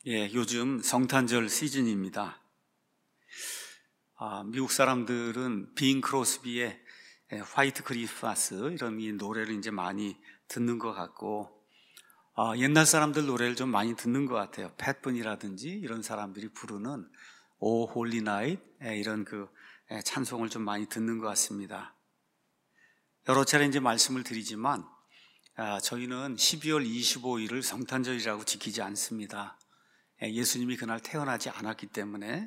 요즘 성탄절 시즌입니다. 미국 사람들은 빈 크로스비의 화이트 크리스마스 이런 이 노래를 이제 많이 듣는 것 같고, 옛날 사람들 노래를 좀 많이 듣는 것 같아요. 팻분이라든지 이런 사람들이 부르는 오 홀리 나잇 이런 찬송을 좀 많이 듣는 것 같습니다. 여러 차례 이제 말씀을 드리지만 저희는 12월 25일을 성탄절이라고 지키지 않습니다. 예수님이 그날 태어나지 않았기 때문에.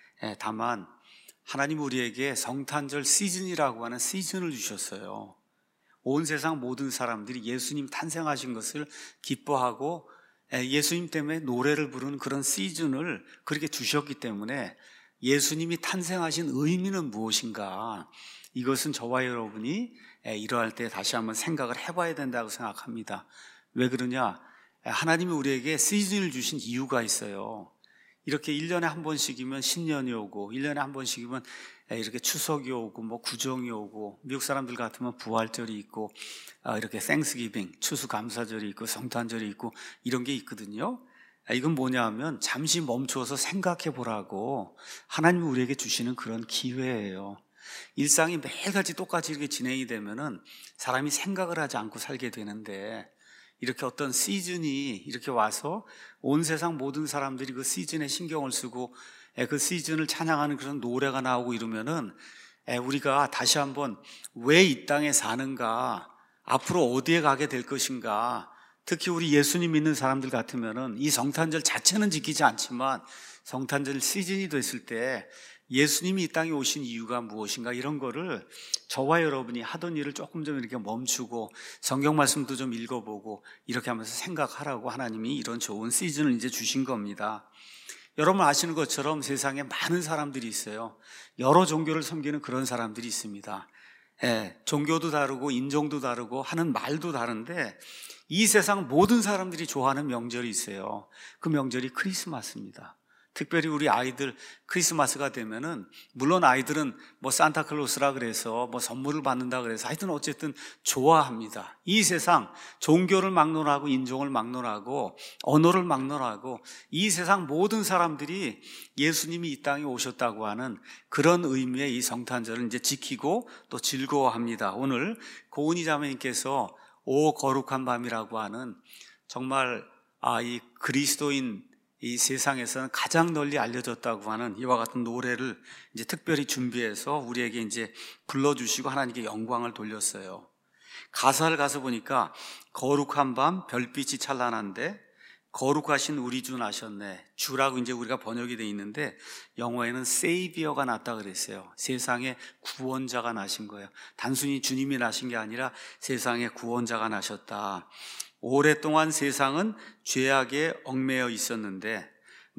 다만 하나님 우리에게 성탄절 시즌이라고 하는 시즌을 주셨어요. 온 세상 모든 사람들이 예수님 탄생하신 것을 기뻐하고 예수님 때문에 노래를 부르는 그런 시즌을 그렇게 주셨기 때문에 예수님이 탄생하신 의미는 무엇인가, 이것은 저와 여러분이 이러할 때 다시 한번 생각을 해봐야 된다고 생각합니다. 왜 그러냐? 하나님이 우리에게 시즌을 주신 이유가 있어요. 이렇게 1년에 한 번씩이면 신년이 오고, 1년에 한 번씩이면 이렇게 추석이 오고, 구정이 오고, 미국 사람들 같으면 부활절이 있고, 이렇게 땡스기빙, 추수감사절이 있고, 성탄절이 있고, 이런 게 있거든요. 이건 뭐냐 하면 잠시 멈춰서 생각해 보라고 하나님이 우리에게 주시는 그런 기회예요. 일상이 매일같이 똑같이 이렇게 진행이 되면은 사람이 생각을 하지 않고 살게 되는데, 이렇게 어떤 시즌이 이렇게 와서 온 세상 모든 사람들이 그 시즌에 신경을 쓰고 그 시즌을 찬양하는 그런 노래가 나오고 이러면은 우리가 다시 한번 왜 이 땅에 사는가, 앞으로 어디에 가게 될 것인가, 특히 우리 예수님 믿는 사람들 같으면은 이 성탄절 자체는 지키지 않지만 성탄절 시즌이 됐을 때 예수님이 이 땅에 오신 이유가 무엇인가, 이런 거를 저와 여러분이 하던 일을 조금 좀 이렇게 멈추고 성경 말씀도 좀 읽어보고 이렇게 하면서 생각하라고 하나님이 이런 좋은 시즌을 이제 주신 겁니다. 여러분 아시는 것처럼 세상에 많은 사람들이 있어요. 여러 종교를 섬기는 그런 사람들이 있습니다. 종교도 다르고 인종도 다르고 하는 말도 다른데 이 세상 모든 사람들이 좋아하는 명절이 있어요. 그 명절이 크리스마스입니다. 특별히 우리 아이들 크리스마스가 되면은, 물론 아이들은 산타클로스라 그래서 선물을 받는다 그래서 하여튼 어쨌든 좋아합니다. 이 세상 종교를 막론하고 인종을 막론하고 언어를 막론하고 이 세상 모든 사람들이 예수님이 이 땅에 오셨다고 하는 그런 의미의 이 성탄절을 이제 지키고 또 즐거워합니다. 오늘 고은희 자매님께서 오 거룩한 밤이라고 하는, 정말 이 그리스도인 이 세상에서는 가장 널리 알려졌다고 하는 이와 같은 노래를 이제 특별히 준비해서 우리에게 이제 불러주시고 하나님께 영광을 돌렸어요. 가사를 가서 보니까 거룩한 밤 별빛이 찬란한데 거룩하신 우리 주 나셨네. 주라고 이제 우리가 번역이 돼 있는데 영어에는 세이비어가 났다 그랬어요. 세상에 구원자가 나신 거예요. 단순히 주님이 나신 게 아니라 세상에 구원자가 나셨다. 오랫동안 세상은 죄악에 얽매여 있었는데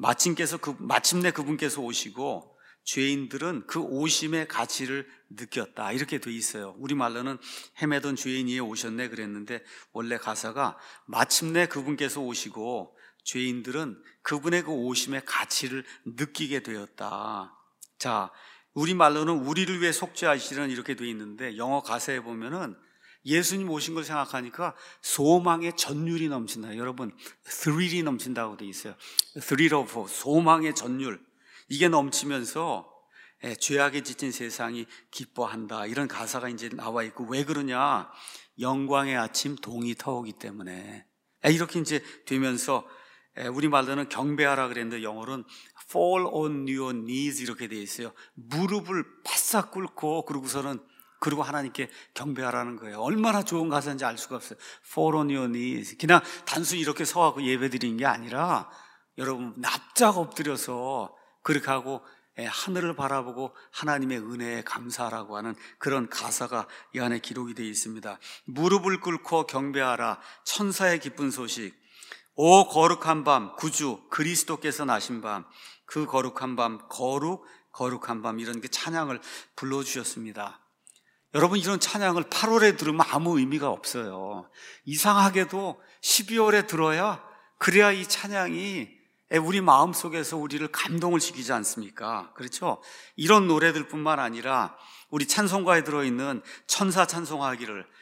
마침내 그분께서 오시고 죄인들은 그 오심의 가치를 느꼈다, 이렇게 돼 있어요. 우리말로는 헤매던 죄인이 오셨네 그랬는데 원래 가사가 마침내 그분께서 오시고 죄인들은 그분의 그 오심의 가치를 느끼게 되었다. 자, 우리말로는 우리를 위해 속죄하시려는 이렇게 돼 있는데 영어 가사에 보면은 예수님 오신 걸 생각하니까 소망의 전율이 넘친다. 여러분, thrill이 넘친다고 돼 있어요. thrill of 소망의 전율, 이게 넘치면서 죄악에 지친 세상이 기뻐한다, 이런 가사가 이제 나와 있고, 왜 그러냐? 영광의 아침 동이 터오기 때문에. 이렇게 이제 되면서 우리말로는 경배하라 그랬는데 영어로는 fall on your knees 이렇게 돼 있어요. 무릎을 바싹 꿇고 그리고 하나님께 경배하라는 거예요. 얼마나 좋은 가사인지 알 수가 없어요. Fall on your knees. 그냥 단순히 이렇게 서하고 예배 드리는 게 아니라 여러분 납작 엎드려서 그렇게 하고 하늘을 바라보고 하나님의 은혜에 감사하라고 하는 그런 가사가 이 안에 기록이 되어 있습니다. 무릎을 꿇고 경배하라, 천사의 기쁜 소식. 오 거룩한 밤, 구주 그리스도께서 나신 밤, 그 거룩한 밤, 거룩한 밤, 이런 게 찬양을 불러주셨습니다. 여러분, 이런 찬양을 8월에 들으면 아무 의미가 없어요. 이상하게도 12월에 들어야, 그래야 이 찬양이 우리 마음속에서 우리를 감동을 시키지 않습니까? 그렇죠? 이런 노래들뿐만 아니라 우리 찬송가에 들어있는 천사 찬송하기를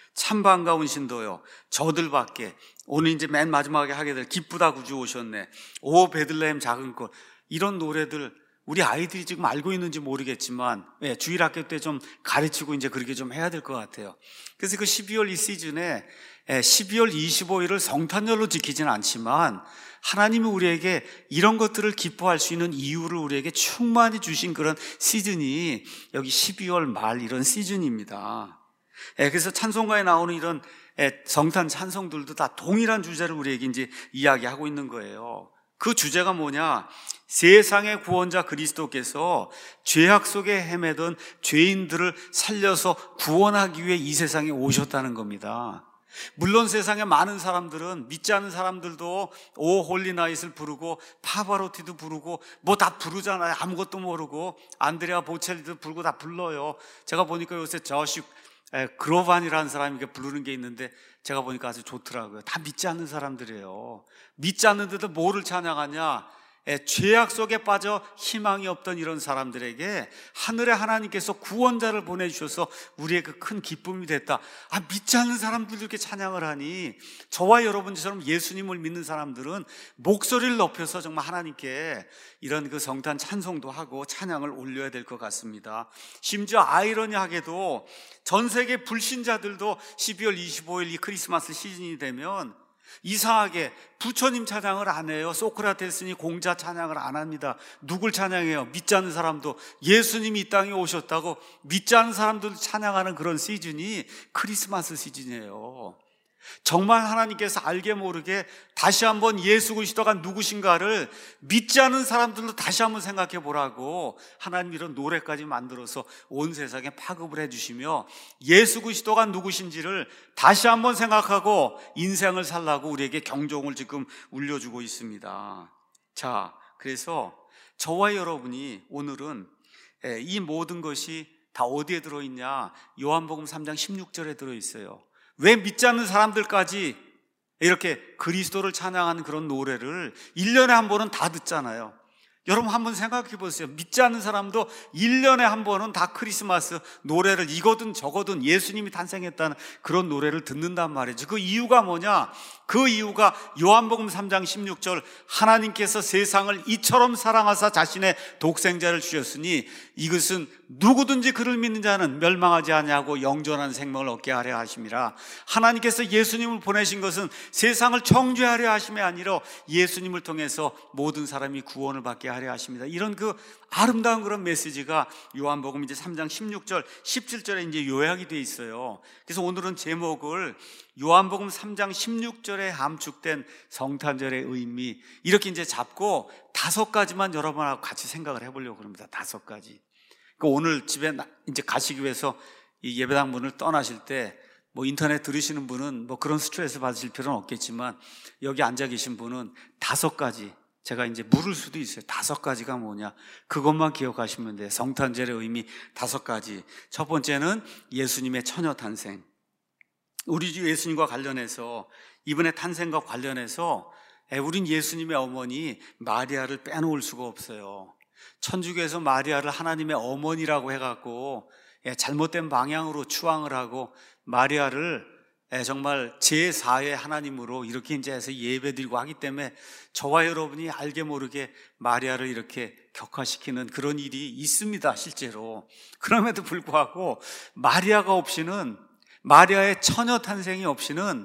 참 반가운 신도요 저들밖에 오늘 이제 맨 마지막에 하게 될 기쁘다 구주 오셨네, 오 베들레헴 작은 꽃, 이런 노래들 우리 아이들이 지금 알고 있는지 모르겠지만 주일학교 때 좀 가르치고 이제 그렇게 좀 해야 될 것 같아요. 그래서 그 12월 이 시즌에 12월 25일을 성탄절로 지키지는 않지만 하나님이 우리에게 이런 것들을 기뻐할 수 있는 이유를 우리에게 충만히 주신 그런 시즌이 여기 12월 말 이런 시즌입니다. 그래서 찬송가에 나오는 이런 성탄 찬송들도 다 동일한 주제를 우리에게 이제 이야기하고 있는 거예요. 그 주제가 뭐냐? 세상의 구원자 그리스도께서 죄악 속에 헤매던 죄인들을 살려서 구원하기 위해 이 세상에 오셨다는 겁니다. 물론 세상에 많은 사람들은, 믿지 않는 사람들도 오 홀리나잇을 부르고 파바로티도 부르고 뭐 다 부르잖아요. 아무것도 모르고 안드레아 보첼리도 부르고 다 불러요. 제가 보니까 요새 저식 그로반이라는 사람이 이렇게 부르는 게 있는데 제가 보니까 아주 좋더라고요. 다 믿지 않는 사람들이에요. 믿지 않는데도 뭐를 찬양하냐? 죄악 속에 빠져 희망이 없던 이런 사람들에게 하늘의 하나님께서 구원자를 보내주셔서 우리의 그 큰 기쁨이 됐다. 믿지 않는 사람들도 이렇게 찬양을 하니 저와 여러분처럼 예수님을 믿는 사람들은 목소리를 높여서 정말 하나님께 이런 그 성탄 찬송도 하고 찬양을 올려야 될 것 같습니다. 심지어 아이러니하게도 전 세계 불신자들도 12월 25일 이 크리스마스 시즌이 되면 이상하게 부처님 찬양을 안 해요. 소크라테스니 공자 찬양을 안 합니다. 누굴 찬양해요? 믿지 않는 사람도 예수님이 이 땅에 오셨다고 믿지 않는 사람들도 찬양하는 그런 시즌이 크리스마스 시즌이에요. 정말 하나님께서 알게 모르게 다시 한번 예수 그리스도가 누구신가를 믿지 않는 사람들도 다시 한번 생각해 보라고 하나님 이런 노래까지 만들어서 온 세상에 파급을 해주시며 예수 그리스도가 누구신지를 다시 한번 생각하고 인생을 살라고 우리에게 경종을 지금 울려주고 있습니다. 자, 그래서 저와 여러분이 오늘은 이 모든 것이 다 어디에 들어있냐? 요한복음 3장 16절에 들어있어요. 왜 믿지 않는 사람들까지 이렇게 그리스도를 찬양하는 그런 노래를 1년에 한 번은 다 듣잖아요. 여러분 한번 생각해 보세요. 믿지 않는 사람도 1년에 한 번은 다 크리스마스 노래를 이거든 저거든 예수님이 탄생했다는 그런 노래를 듣는단 말이죠. 그 이유가 뭐냐? 그 이유가 요한복음 3장 16절 하나님께서 세상을 이처럼 사랑하사 자신의 독생자를 주셨으니 이것은 누구든지 그를 믿는 자는 멸망하지 아니하고 영존한 생명을 얻게 하려 하심이라. 하나님께서 예수님을 보내신 것은 세상을 정죄하려 하심이 아니라 예수님을 통해서 모든 사람이 구원을 받게 하려 하십니다. 이런 그 아름다운 그런 메시지가 요한복음 이제 3장 16절 17절에 이제 요약이 되어 있어요. 그래서 오늘은 제목을 요한복음 3장 16절에 함축된 성탄절의 의미 이렇게 이제 잡고 5가지만 여러분하고 같이 생각을 해보려고 합니다. 5가지. 그러니까 오늘 집에 이제 가시기 위해서 이 예배당 문을 떠나실 때 뭐 인터넷 들으시는 분은 뭐 그런 스트레스 받으실 필요는 없겠지만 여기 앉아 계신 분은 5가지 제가 이제 물을 수도 있어요. 5가지가 뭐냐? 그것만 기억하시면 돼요. 성탄절의 의미 5가지. 첫 번째는 예수님의 처녀 탄생. 우리 주 예수님과 관련해서 이번에 탄생과 관련해서 우린 예수님의 어머니 마리아를 빼놓을 수가 없어요. 천주교에서 마리아를 하나님의 어머니라고 해갖고 잘못된 방향으로 추앙을 하고 마리아를 정말 제4의 하나님으로 이렇게 이제 해서 예배드리고 하기 때문에 저와 여러분이 알게 모르게 마리아를 이렇게 격화시키는 그런 일이 있습니다, 실제로. 그럼에도 불구하고 마리아가 없이는, 마리아의 처녀 탄생이 없이는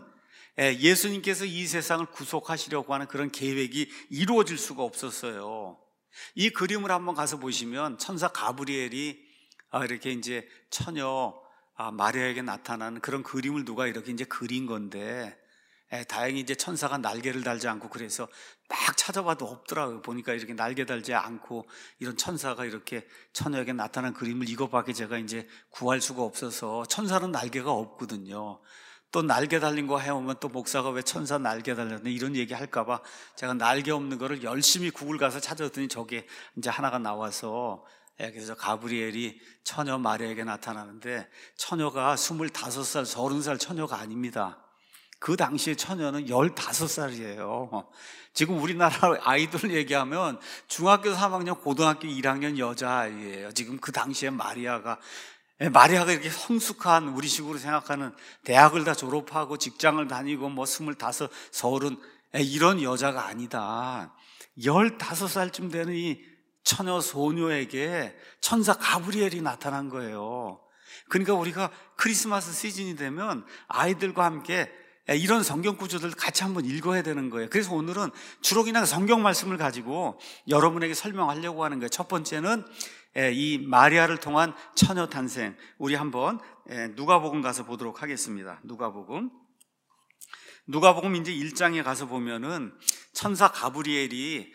예수님께서 이 세상을 구속하시려고 하는 그런 계획이 이루어질 수가 없었어요. 이 그림을 한번 가서 보시면 천사 가브리엘이 이렇게 이제 처녀 마리아에게 나타나는 그런 그림을 누가 이렇게 이제 그린 건데 다행히 이제 천사가 날개를 달지 않고 그래서 막 찾아봐도 없더라고요. 보니까 이렇게 날개 달지 않고 이런 천사가 이렇게 처녀에게 나타난 그림을 이것밖에 제가 이제 구할 수가 없어서 천사는 날개가 없거든요. 또 날개 달린 거 해오면 또 목사가 왜 천사 날개 달렸네 이런 얘기 할까봐 제가 날개 없는 거를 열심히 구글 가서 찾았더니 저게 이제 하나가 나와서 그래서 가브리엘이 처녀 마리아에게 나타나는데 처녀가 25살, 30살 처녀가 아닙니다. 그 당시에 처녀는 15살이에요. 지금 우리나라 아이들 얘기하면 중학교 3학년, 고등학교 1학년 여자아이예요. 지금 그 당시에 마리아가 마리아가 이렇게 성숙한, 우리식으로 생각하는 대학을 다 졸업하고 직장을 다니고 뭐 25, 30 이런 여자가 아니다. 15살쯤 되는 이 처녀 소녀에게 천사 가브리엘이 나타난 거예요. 그러니까 우리가 크리스마스 시즌이 되면 아이들과 함께 이런 성경 구조들 같이 한번 읽어야 되는 거예요. 그래서 오늘은 주로 그냥 성경 말씀을 가지고 여러분에게 설명하려고 하는 거예요. 첫 번째는 이 마리아를 통한 처녀 탄생, 우리 한번 누가복음 가서 보도록 하겠습니다. 누가복음 이제 1장에 가서 보면은 천사 가브리엘이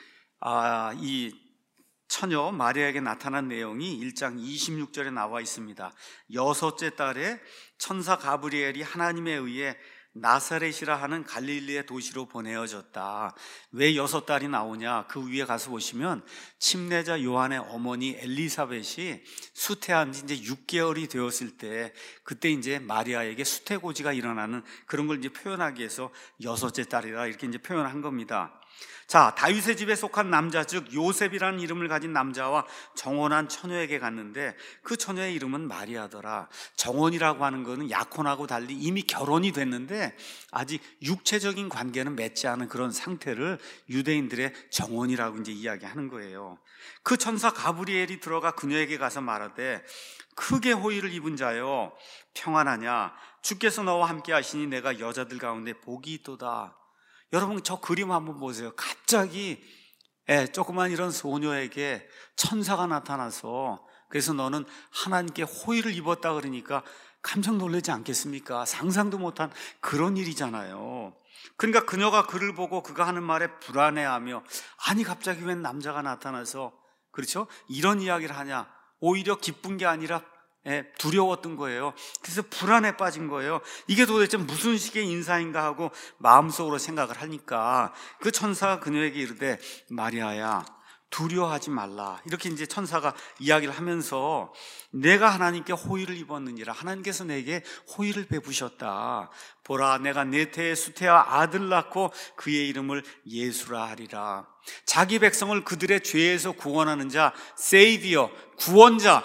이 처녀 마리아에게 나타난 내용이 1장 26절에 나와 있습니다. 여섯째 달에 천사 가브리엘이 하나님에 의해 나사렛이라 하는 갈릴리의 도시로 보내어졌다. 왜 6달이 나오냐? 그 위에 가서 보시면 침례자 요한의 어머니 엘리사벳이 수태한 지 이제 6개월이 되었을 때, 그때 이제 마리아에게 수태고지가 일어나는 그런 걸 이제 표현하기 위해서 6째 달이라 이렇게 이제 표현한 겁니다. 자, 다윗의 집에 속한 남자, 즉 요셉이라는 이름을 가진 남자와 정혼한 처녀에게 갔는데 그 처녀의 이름은 마리아더라. 정혼이라고 하는 거는 약혼하고 달리 이미 결혼이 됐는데 아직 육체적인 관계는 맺지 않은 그런 상태를 유대인들의 정혼이라고 이제 이야기하는 거예요. 그 천사 가브리엘이 들어가 그녀에게 가서 말하되 크게 호의를 입은 자여 평안하냐? 주께서 너와 함께 하시니 내가 여자들 가운데 복이 있도다. 여러분 저 그림 한번 보세요. 갑자기 조그만 이런 소녀에게 천사가 나타나서 그래서 너는 하나님께 호의를 입었다 그러니까 깜짝 놀라지 않겠습니까? 상상도 못한 그런 일이잖아요. 그러니까 그녀가 그를 보고 그가 하는 말에 불안해하며 아니 갑자기 웬 남자가 나타나서, 그렇죠? 이런 이야기를 하냐? 오히려 기쁜 게 아니라 두려웠던 거예요. 그래서 불안에 빠진 거예요. 이게 도대체 무슨 식의 인사인가 하고 마음속으로 생각을 하니까 그 천사가 그녀에게 이르되 마리아야 두려워하지 말라. 이렇게 이제 천사가 이야기를 하면서 내가 하나님께 호의를 입었느니라. 하나님께서 내게 호의를 베푸셨다. 보라 내가 내 태에 수태와 아들 낳고 그의 이름을 예수라 하리라. 자기 백성을 그들의 죄에서 구원하는 자, 세이비어, 구원자,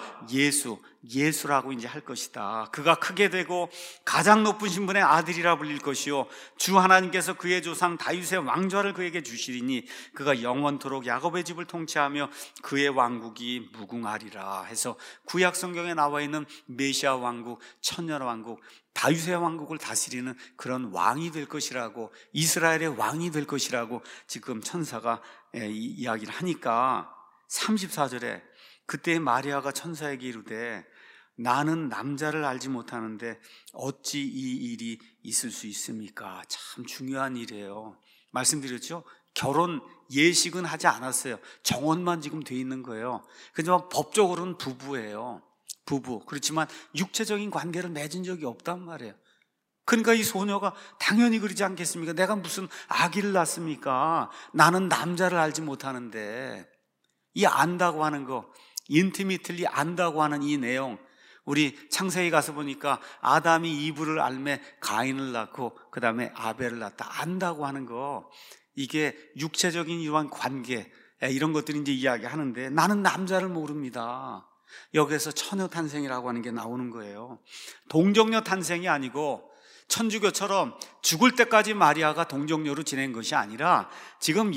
예수라고 이제 할 것이다. 그가 크게 되고 가장 높은 신분의 아들이라 불릴 것이요 주 하나님께서 그의 조상 다윗의 왕좌를 그에게 주시리니 그가 영원토록 야곱의 집을 통치하며 그의 왕국이 무궁하리라 해서 구약 성경에 나와 있는 메시아 왕국, 천년 왕국, 다윗의 왕국을 다스리는 그런 왕이 될 것이라고, 이스라엘의 왕이 될 것이라고 지금 천사가 이야기를 하니까 34절에 그때 마리아가 천사에게 이르되 나는 남자를 알지 못하는데 어찌 이 일이 있을 수 있습니까? 참 중요한 일이에요. 말씀드렸죠? 결혼 예식은 하지 않았어요. 정혼만 지금 돼 있는 거예요. 그렇지만 법적으로는 부부예요. 부부. 그렇지만 육체적인 관계를 맺은 적이 없단 말이에요. 그러니까 이 소녀가 당연히 그러지 않겠습니까? 내가 무슨 아기를 낳습니까? 나는 남자를 알지 못하는데. 이 안다고 하는 거, 인티미틀리 안다고 하는 이 내용, 우리 창세기 가서 보니까 아담이 이브를 알매 가인을 낳고 그 다음에 아벨을 낳았다. 안다고 하는 거, 이게 육체적인 이러한 관계, 이런 것들이 이제 이야기하는데 나는 남자를 모릅니다. 여기에서 처녀 탄생이라고 하는 게 나오는 거예요. 동정녀 탄생이 아니고 천주교처럼 죽을 때까지 마리아가 동정녀로 지낸 것이 아니라 지금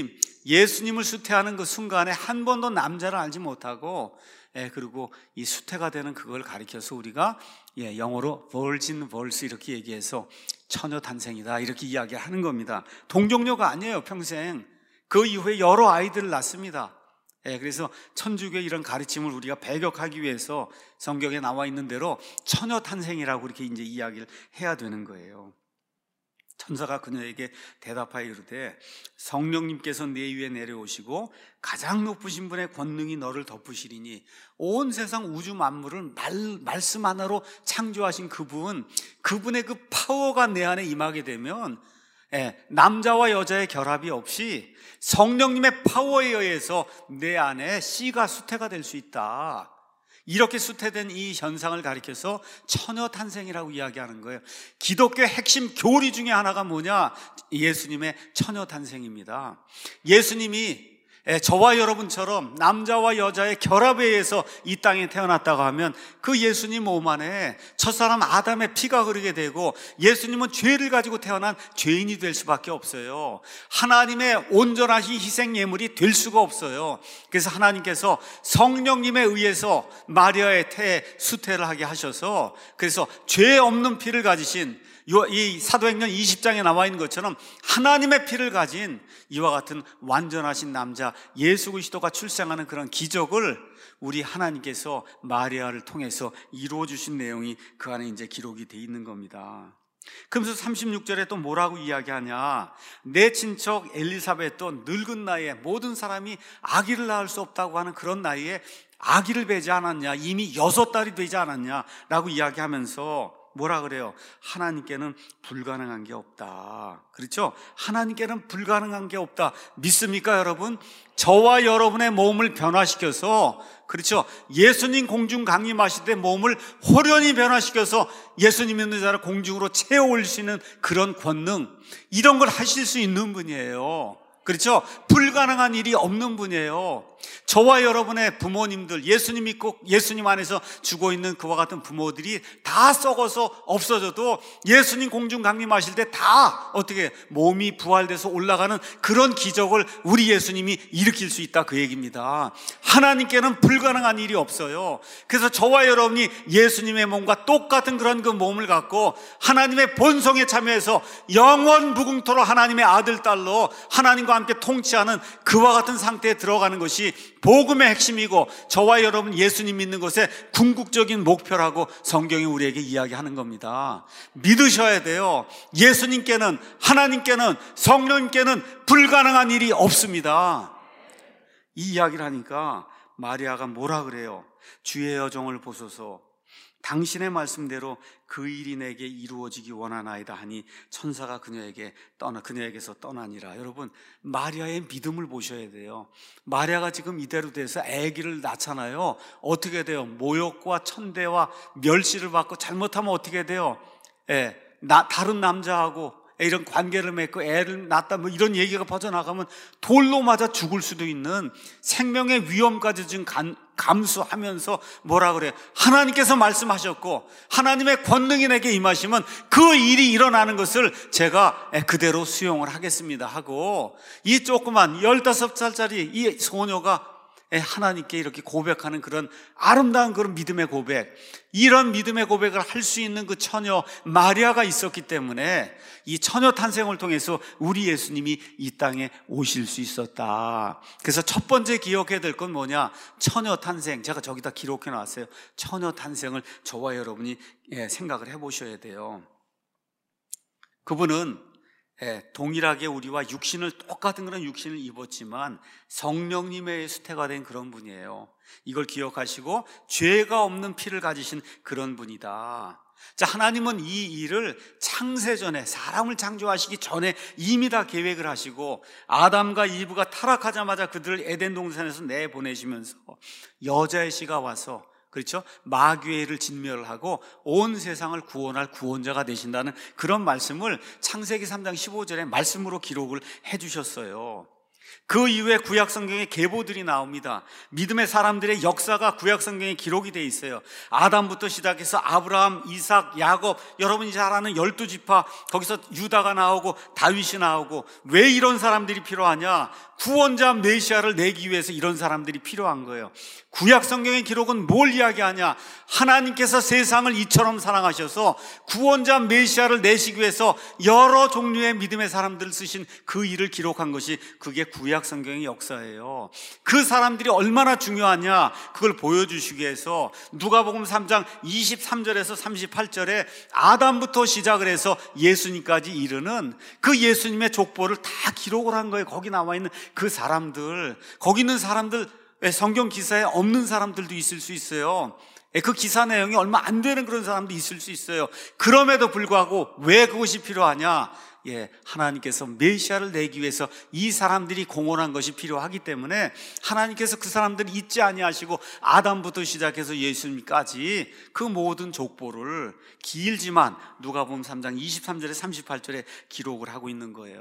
예수님을 수태하는 그 순간에 한 번도 남자를 알지 못하고 그리고 이 수태가 되는 그걸 가리켜서 우리가 영어로 virgin birth 이렇게 얘기해서 처녀 탄생이다 이렇게 이야기하는 겁니다. 동정녀가 아니에요. 평생 그 이후에 여러 아이들을 낳습니다. 그래서 천주교의 이런 가르침을 우리가 배격하기 위해서 성경에 나와 있는 대로 처녀 탄생이라고 이렇게 이제 이야기를 해야 되는 거예요. 천사가 그녀에게 대답하여 이르되 성령님께서 내 위에 내려오시고 가장 높으신 분의 권능이 너를 덮으시리니 온 세상 우주 만물을 말씀 하나로 창조하신 그분의 그 파워가 내 안에 임하게 되면 남자와 여자의 결합이 없이 성령님의 파워에 의해서 내 안에 씨가 수태가 될 수 있다. 이렇게 수태된 이 현상을 가리켜서 처녀 탄생이라고 이야기하는 거예요. 기독교의 핵심 교리 중에 하나가 뭐냐? 예수님의 처녀 탄생입니다. 예수님이 저와 여러분처럼 남자와 여자의 결합에 의해서 이 땅에 태어났다고 하면 그 예수님 몸 안에 첫사람 아담의 피가 흐르게 되고 예수님은 죄를 가지고 태어난 죄인이 될 수밖에 없어요. 하나님의 온전하신 희생 예물이 될 수가 없어요. 그래서 하나님께서 성령님에 의해서 마리아의 태에 수태를 하게 하셔서, 그래서 죄 없는 피를 가지신 이 사도행전 20장에 나와 있는 것처럼 하나님의 피를 가진 이와 같은 완전하신 남자 예수 그리스도가 출생하는 그런 기적을 우리 하나님께서 마리아를 통해서 이루어 주신 내용이 그 안에 이제 기록이 돼 있는 겁니다. 그러면서 36절에 또 뭐라고 이야기하냐, 내 친척 엘리사벳도 늙은 나이에 모든 사람이 아기를 낳을 수 없다고 하는 그런 나이에 아기를 배지 않았냐, 이미 6달이 되지 않았냐 라고 이야기하면서 뭐라 그래요? 하나님께는 불가능한 게 없다. 그렇죠? 하나님께는 불가능한 게 없다. 믿습니까, 여러분? 저와 여러분의 몸을 변화시켜서, 그렇죠? 예수님 공중 강림하실 때 몸을 호련히 변화시켜서 예수님 있는 자를 공중으로 채워 올리시는 그런 권능, 이런 걸 하실 수 있는 분이에요. 그렇죠? 불가능한 일이 없는 분이에요. 저와 여러분의 부모님들, 예수님 믿고 예수님 안에서 죽어 있는 그와 같은 부모들이 다 썩어서 없어져도 예수님 공중 강림하실 때 다 어떻게 몸이 부활돼서 올라가는 그런 기적을 우리 예수님이 일으킬 수 있다, 그 얘기입니다. 하나님께는 불가능한 일이 없어요. 그래서 저와 여러분이 예수님의 몸과 똑같은 그런 그 몸을 갖고 하나님의 본성에 참여해서 영원 무궁토록 하나님의 아들, 딸로 하나님과 함께 통치하는 그와 같은 상태에 들어가는 것이 복음의 핵심이고, 저와 여러분 예수님 믿는 것의 궁극적인 목표라고 성경이 우리에게 이야기하는 겁니다. 믿으셔야 돼요. 예수님께는, 하나님께는, 성령님께는 불가능한 일이 없습니다. 이 이야기를 하니까 마리아가 뭐라 그래요? 주의 여종을 보소서, 당신의 말씀대로 그 일이 내게 이루어지기 원하나이다 하니 천사가 그녀에게서 떠나니라. 여러분, 마리아의 믿음을 보셔야 돼요. 마리아가 지금 이대로 돼서 아기를 낳잖아요. 어떻게 돼요? 모욕과 천대와 멸시를 받고, 잘못하면 어떻게 돼요? 다른 남자하고 이런 관계를 맺고 애를 낳았다, 뭐 이런 얘기가 퍼져나가면 돌로 맞아 죽을 수도 있는 생명의 위험까지 지금 감수하면서 뭐라 그래요? 하나님께서 말씀하셨고 하나님의 권능이 내게 임하시면 그 일이 일어나는 것을 제가 그대로 수용을 하겠습니다 하고, 이 조그만 15살짜리 이 소녀가 하나님께 이렇게 고백하는 그런 아름다운 그런 믿음의 고백, 이런 믿음의 고백을 할 수 있는 그 처녀 마리아가 있었기 때문에 이 처녀 탄생을 통해서 우리 예수님이 이 땅에 오실 수 있었다. 그래서 첫 번째 기억해야 될 건 뭐냐? 처녀 탄생. 제가 저기다 기록해 놨어요. 처녀 탄생을 저와 여러분이 생각을 해보셔야 돼요. 그분은 동일하게 우리와 똑같은 그런 육신을 입었지만 성령님의 수태가 된 그런 분이에요. 이걸 기억하시고 죄가 없는 피를 가지신 그런 분이다. 자, 하나님은 이 일을 창세전에, 사람을 창조하시기 전에 이미 다 계획을 하시고, 아담과 이브가 타락하자마자 그들을 에덴 동산에서 내보내시면서 여자의 씨가 와서, 그렇죠? 마귀의 진멸을 하고 온 세상을 구원할 구원자가 되신다는 그런 말씀을 창세기 3장 15절에 말씀으로 기록을 해주셨어요. 그 이후에 구약 성경에 계보들이 나옵니다. 믿음의 사람들의 역사가 구약 성경에 기록이 되어 있어요. 아담부터 시작해서 아브라함, 이삭, 야곱, 여러분이 잘 아는 12지파, 거기서 유다가 나오고 다윗이 나오고. 왜 이런 사람들이 필요하냐? 구원자 메시아를 내기 위해서 이런 사람들이 필요한 거예요. 구약 성경의 기록은 뭘 이야기하냐? 하나님께서 세상을 이처럼 사랑하셔서 구원자 메시아를 내시기 위해서 여러 종류의 믿음의 사람들을 쓰신 그 일을 기록한 것이, 그게 구약 성경의 역사예요. 그 사람들이 얼마나 중요하냐, 그걸 보여주시기 위해서 누가복음 3장 23절에서 38절에 아담부터 시작을 해서 예수님까지 이르는 그 예수님의 족보를 다 기록을 한 거예요. 거기 나와 있는 그 사람들, 거기 있는 사람들, 성경 기사에 없는 사람들도 있을 수 있어요. 그 기사 내용이 얼마 안 되는 그런 사람도 있을 수 있어요. 그럼에도 불구하고 왜 그것이 필요하냐? 하나님께서 메시아를 내기 위해서 이 사람들이 공헌한 것이 필요하기 때문에 하나님께서 그 사람들을 잊지 아니하시고 아담부터 시작해서 예수님까지 그 모든 족보를 길지만 누가복음 3장 23절에 38절에 기록을 하고 있는 거예요.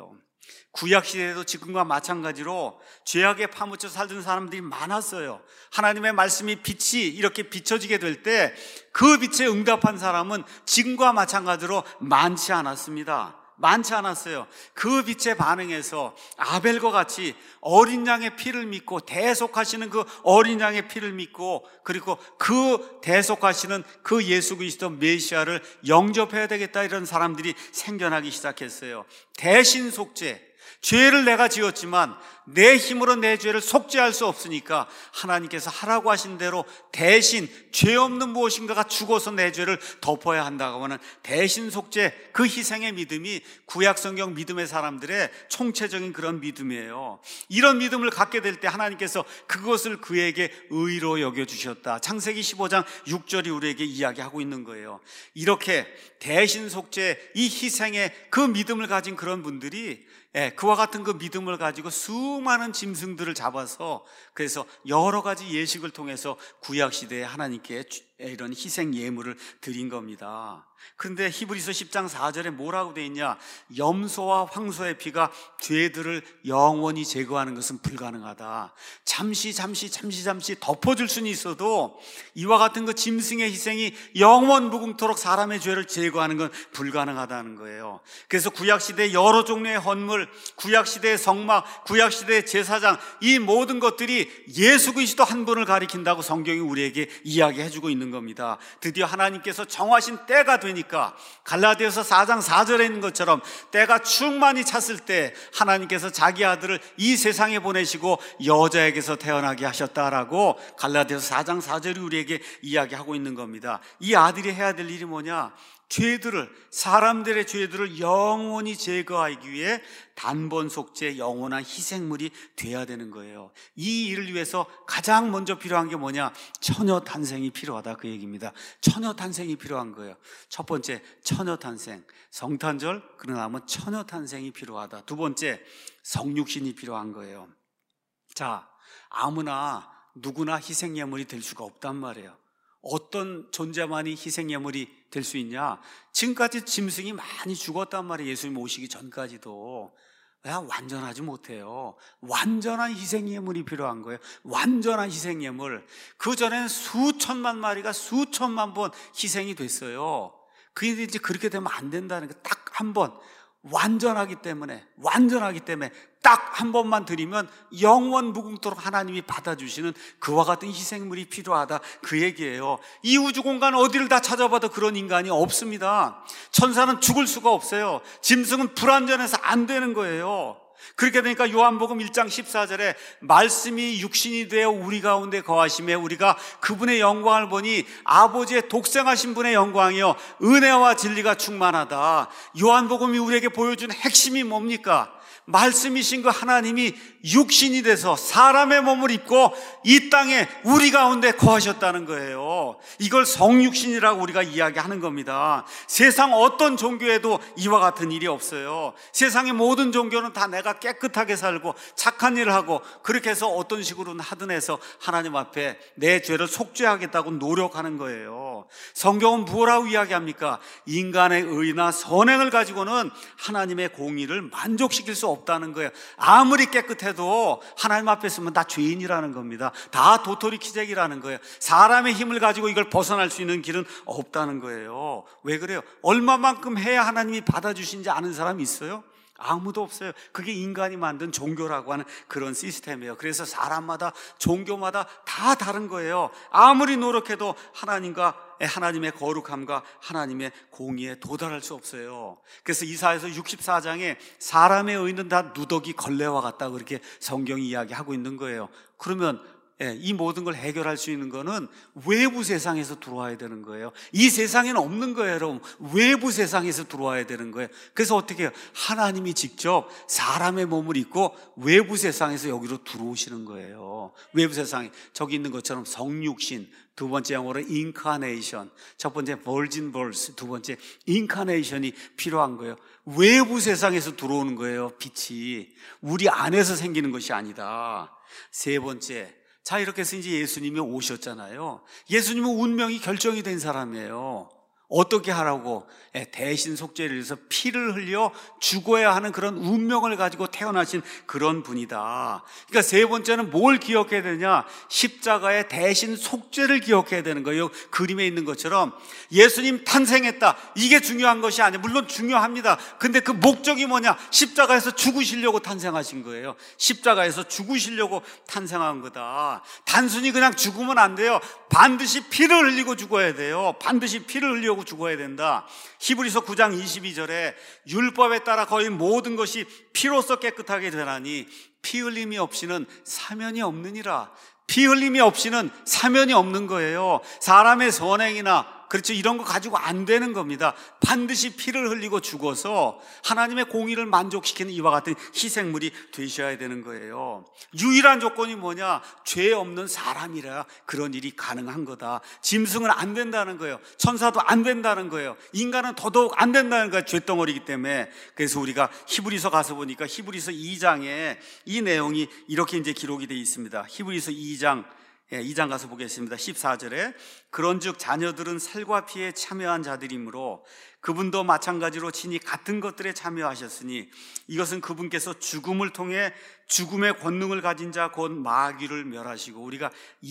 구약 시대에도 지금과 마찬가지로 죄악에 파묻혀 살던 사람들이 많았어요. 하나님의 말씀이 빛이 이렇게 비춰지게 될 때 그 빛에 응답한 사람은 지금과 마찬가지로 많지 않았습니다. 많지 않았어요. 그 빛에 반응해서 아벨과 같이 어린 양의 피를 믿고 대속하시는 그 어린 양의 피를 믿고, 그리고 그 대속하시는 그 예수 그리스도 메시아를 영접해야 되겠다, 이런 사람들이 생겨나기 시작했어요. 대신 속죄, 죄를 내가 지었지만 내 힘으로 내 죄를 속죄할 수 없으니까 하나님께서 하라고 하신 대로 대신 죄 없는 무엇인가가 죽어서 내 죄를 덮어야 한다고 하는 대신 속죄, 그 희생의 믿음이 구약 성경 믿음의 사람들의 총체적인 그런 믿음이에요. 이런 믿음을 갖게 될 때 하나님께서 그것을 그에게 의로 여겨주셨다. 창세기 15장 6절이 우리에게 이야기하고 있는 거예요. 이렇게 대신 속죄, 이 희생의 그 믿음을 가진 그런 분들이 그와 같은 그 믿음을 가지고 수많은 짐승들을 잡아서, 그래서 여러 가지 예식을 통해서 구약시대에 하나님께 이런 희생 예물을 드린 겁니다. 그런데 히브리서 10장 4절에 뭐라고 되어 있냐? 염소와 황소의 피가 죄들을 영원히 제거하는 것은 불가능하다. 잠시 덮어줄 수는 있어도 이와 같은 그 짐승의 희생이 영원 무궁토록 사람의 죄를 제거하는 건 불가능하다는 거예요. 그래서 구약시대의 여러 종류의 헌물, 구약시대의 성막, 구약시대의 제사장, 이 모든 것들이 예수 그리스도 한 분을 가리킨다고 성경이 우리에게 이야기해주고 있는 겁니다. 드디어 하나님께서 정하신 때가 되니까 갈라디아서 4장 4절에 있는 것처럼 때가 충만히 찼을 때 하나님께서 자기 아들을 이 세상에 보내시고 여자에게서 태어나게 하셨다라고 갈라디아서 4장 4절이 우리에게 이야기하고 있는 겁니다. 이 아들이 해야 될 일이 뭐냐? 사람들의 죄들을 영원히 제거하기 위해 단번 속죄, 영원한 희생물이 돼야 되는 거예요. 이 일을 위해서 가장 먼저 필요한 게 뭐냐? 처녀 탄생이 필요하다, 그 얘기입니다. 처녀 탄생이 필요한 거예요. 첫 번째, 처녀 탄생. 성탄절, 그러고 나면 처녀 탄생이 필요하다. 두 번째, 성육신이 필요한 거예요. 자, 아무나 누구나 희생예물이 될 수가 없단 말이에요. 어떤 존재만이 희생예물이 될 수 있냐? 지금까지 짐승이 많이 죽었단 말이에요. 예수님 오시기 전까지도. 완전하지 못해요. 완전한 희생예물이 필요한 거예요. 완전한 희생예물. 그 전에는 수천만 마리가 수천만 번 희생이 됐어요. 그런데 이제 그렇게 되면 안 된다는 게, 딱 한 번, 완전하기 때문에 딱 한 번만 드리면 영원 무궁토록 하나님이 받아주시는 그와 같은 희생물이 필요하다, 그 얘기예요. 이 우주 공간 어디를 다 찾아봐도 그런 인간이 없습니다. 천사는 죽을 수가 없어요. 짐승은 불완전해서 안 되는 거예요. 그렇게 되니까 요한복음 1장 14절에 말씀이 육신이 되어 우리 가운데 거하심에 우리가 그분의 영광을 보니 아버지의 독생하신 분의 영광이요 은혜와 진리가 충만하다. 요한복음이 우리에게 보여준 핵심이 뭡니까? 말씀이신 그 하나님이 육신이 돼서 사람의 몸을 입고 이 땅에 우리 가운데 거하셨다는 거예요. 이걸 성육신이라고 우리가 이야기하는 겁니다. 세상 어떤 종교에도 이와 같은 일이 없어요. 세상의 모든 종교는 다 내가 깨끗하게 살고 착한 일을 하고 그렇게 해서 어떤 식으로는 하든 해서 하나님 앞에 내 죄를 속죄하겠다고 노력하는 거예요. 성경은 뭐라고 이야기합니까? 인간의 의나 선행을 가지고는 하나님의 공의를 만족시킬 수 없다는 거예요. 아무리 깨끗해도 하나님 앞에 서면 다 죄인이라는 겁니다. 다 도토리 키재기라는 거예요. 사람의 힘을 가지고 이걸 벗어날 수 있는 길은 없다는 거예요. 왜 그래요? 얼마만큼 해야 하나님이 받아주신지 아는 사람이 있어요? 아무도 없어요. 그게 인간이 만든 종교라고 하는 그런 시스템이에요. 그래서 사람마다 종교마다 다 다른 거예요. 아무리 노력해도 하나님의 거룩함과 하나님의 공의에 도달할 수 없어요. 그래서 이사야서 64장에 사람의 의는 다 누더기 걸레와 같다, 그렇게 성경이 이야기하고 있는 거예요. 그러면 이 모든 걸 해결할 수 있는 거는 외부 세상에서 들어와야 되는 거예요. 이 세상에는 없는 거예요, 여러분. 외부 세상에서 들어와야 되는 거예요. 그래서 어떻게 해요? 하나님이 직접 사람의 몸을 입고 외부 세상에서 여기로 들어오시는 거예요. 외부 세상에 저기 있는 것처럼 성육신, 두 번째 영어로 incarnation, 첫 번째 virgin birth, 두 번째 incarnation이 필요한 거예요. 외부 세상에서 들어오는 거예요. 빛이 우리 안에서 생기는 것이 아니다. 세 번째, 자, 이렇게 해서 이제 예수님이 오셨잖아요. 예수님은 운명이 결정이 된 사람이에요. 어떻게 하라고? 대신 속죄를 위해서 피를 흘려 죽어야 하는 그런 운명을 가지고 태어나신 그런 분이다. 그러니까 세 번째는 뭘 기억해야 되냐? 십자가의 대신 속죄를 기억해야 되는 거예요. 그림에 있는 것처럼 예수님 탄생했다, 이게 중요한 것이 아니에요. 물론 중요합니다. 근데 그 목적이 뭐냐? 십자가에서 죽으시려고 탄생하신 거예요. 십자가에서 죽으시려고 탄생한 거다. 단순히 그냥 죽으면 안 돼요. 반드시 피를 흘리고 죽어야 돼요. 반드시 피를 흘리고 죽어야 된다. 히브리서 9장 22절에 율법에 따라 거의 모든 것이 피로써 깨끗하게 되나니 피 흘림이 없이는 사면이 없느니라. 피 흘림이 없이는 사면이 없는 거예요. 사람의 선행이나 그렇죠, 이런 거 가지고 안 되는 겁니다. 반드시 피를 흘리고 죽어서 하나님의 공의를 만족시키는 이와 같은 희생물이 되셔야 되는 거예요. 유일한 조건이 뭐냐? 죄 없는 사람이라 그런 일이 가능한 거다. 짐승은 안 된다는 거예요. 천사도 안 된다는 거예요. 인간은 더더욱 안 된다는 거예요. 죄덩어리이기 때문에. 그래서 우리가 히브리서 가서 보니까 히브리서 2장에 이 내용이 이렇게 이제 기록이 되어 있습니다. 히브리서 2장 가서 보겠습니다. 14절에 그런즉 자녀들은 살과 피에 참여한 자들이므로 그분도 마찬가지로 친히 같은 것들에 참여하셨으니 이것은 그분께서 죽음을 통해 죽음의 권능을 가진 자 곧 마귀를 멸하시고, 우리가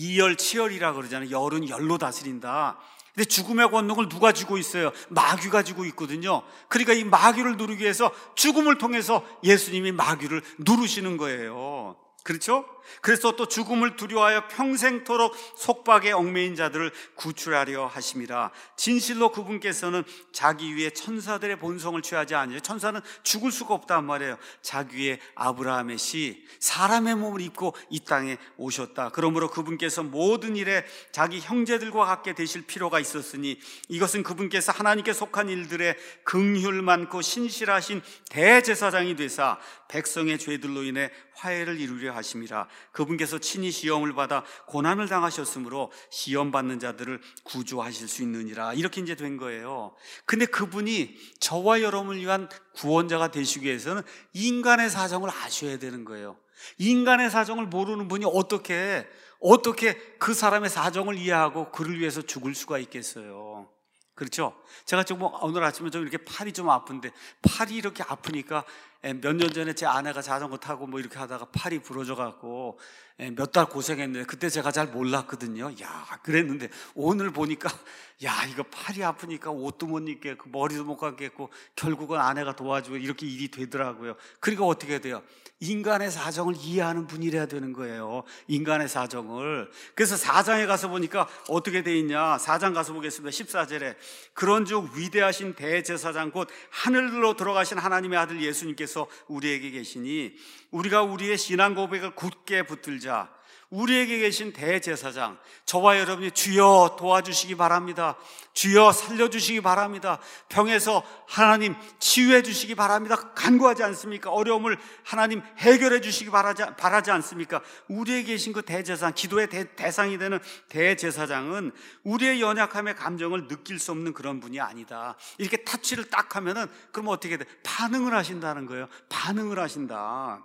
이열치열이라 그러잖아요. 열은 열로 다스린다. 근데 죽음의 권능을 누가 쥐고 있어요? 마귀가 쥐고 있거든요. 그러니까 이 마귀를 누르기 위해서 죽음을 통해서 예수님이 마귀를 누르시는 거예요. 그렇죠? 그래서 또 죽음을 두려워하여 평생토록 속박에 얽매인 자들을 구출하려 하심이라. 진실로 그분께서는 자기 위에 천사들의 본성을 취하지 아니하여, 천사는 죽을 수가 없단 말이에요. 자기 위에 아브라함의 씨, 사람의 몸을 입고 이 땅에 오셨다. 그러므로 그분께서 모든 일에 자기 형제들과 같게 되실 필요가 있었으니 이것은 그분께서 하나님께 속한 일들에 긍휼 많고 신실하신 대제사장이 되사 백성의 죄들로 인해 화해를 이루려 하심이라. 그분께서 친히 시험을 받아 고난을 당하셨으므로 시험 받는 자들을 구주하실 수 있느니라. 이렇게 이제 된 거예요. 근데 그분이 저와 여러분을 위한 구원자가 되시기 위해서는 인간의 사정을 아셔야 되는 거예요. 인간의 사정을 모르는 분이 어떻게 그 사람의 사정을 이해하고 그를 위해서 죽을 수가 있겠어요. 그렇죠? 제가 지금 오늘 아침에 좀 이렇게 팔이 좀 아픈데, 팔이 이렇게 아프니까 몇 년 전에 제 아내가 자전거 타고 뭐 이렇게 하다가 팔이 부러져 갖고 몇 달 고생했는데, 그때 제가 잘 몰랐거든요. 그랬는데 오늘 보니까 이거 팔이 아프니까 옷도 못 입겠고 머리도 못 감겠고 결국은 아내가 도와주고 이렇게 일이 되더라고요. 그러니까 어떻게 돼요? 인간의 사정을 이해하는 분이래야 되는 거예요. 인간의 사정을. 그래서 4장에 가서 보니까 어떻게 돼 있냐? 4장 가서 보겠습니다. 14절에 그런즉 위대하신 대제사장 곧 하늘로 들어가신 하나님의 아들 예수님께서 우리에게 계시니 우리가 우리의 신앙 고백을 굳게 붙들자. 우리에게 계신 대제사장, 저와 여러분이 주여 도와주시기 바랍니다. 주여 살려주시기 바랍니다. 병에서 하나님 치유해 주시기 바랍니다. 간구하지 않습니까? 어려움을 하나님 해결해 주시기 바라지 않습니까? 우리에게 계신 그 대제사장, 기도의 대상이 되는 대제사장은 우리의 연약함의 감정을 느낄 수 없는 그런 분이 아니다. 이렇게 타치를 딱 하면은 그럼 어떻게 돼? 반응을 하신다는 거예요. 반응을 하신다.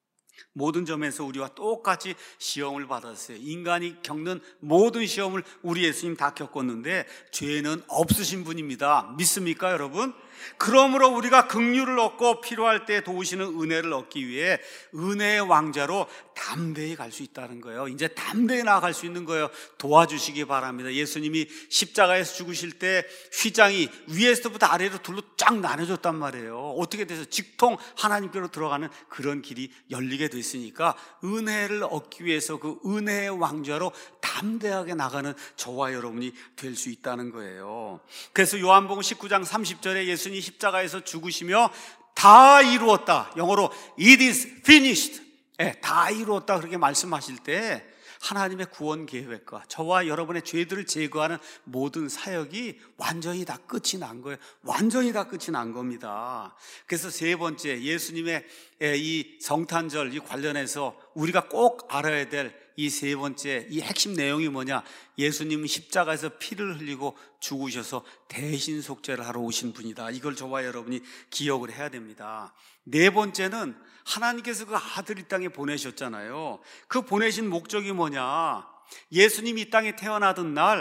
모든 점에서 우리와 똑같이 시험을 받았어요. 인간이 겪는 모든 시험을 우리 예수님 다 겪었는데 죄는 없으신 분입니다. 믿습니까, 여러분? 그러므로 우리가 긍휼을 얻고 필요할 때 도우시는 은혜를 얻기 위해 은혜의 왕자로 담대히 갈 수 있다는 거예요. 이제 담대히 나아갈 수 있는 거예요. 도와주시기 바랍니다. 예수님이 십자가에서 죽으실 때 휘장이 위에서부터 아래로 둘로 쫙 나눠졌단 말이에요. 어떻게 돼서 직통 하나님께로 들어가는 그런 길이 열리게 됐으니까 은혜를 얻기 위해서 그 은혜의 왕자로 담대하게 나가는 저와 여러분이 될 수 있다는 거예요. 그래서 요한복음 19장 30절에 예수님이 십자가에서 죽으시며 다 이루었다, 영어로 It is finished, 다 이루었다 그렇게 말씀하실 때 하나님의 구원 계획과 저와 여러분의 죄들을 제거하는 모든 사역이 완전히 다 끝이 난 거예요. 완전히 다 끝이 난 겁니다. 그래서 세 번째, 예수님의 이 성탄절 이 관련해서 우리가 꼭 알아야 될 이 세 번째 이 핵심 내용이 뭐냐? 예수님은 십자가에서 피를 흘리고 죽으셔서 대신 속죄를 하러 오신 분이다. 이걸 저와 여러분이 기억을 해야 됩니다. 네 번째는 하나님께서 그 아들 이 땅에 보내셨잖아요. 그 보내신 목적이 뭐냐? 예수님이 이 땅에 태어나던 날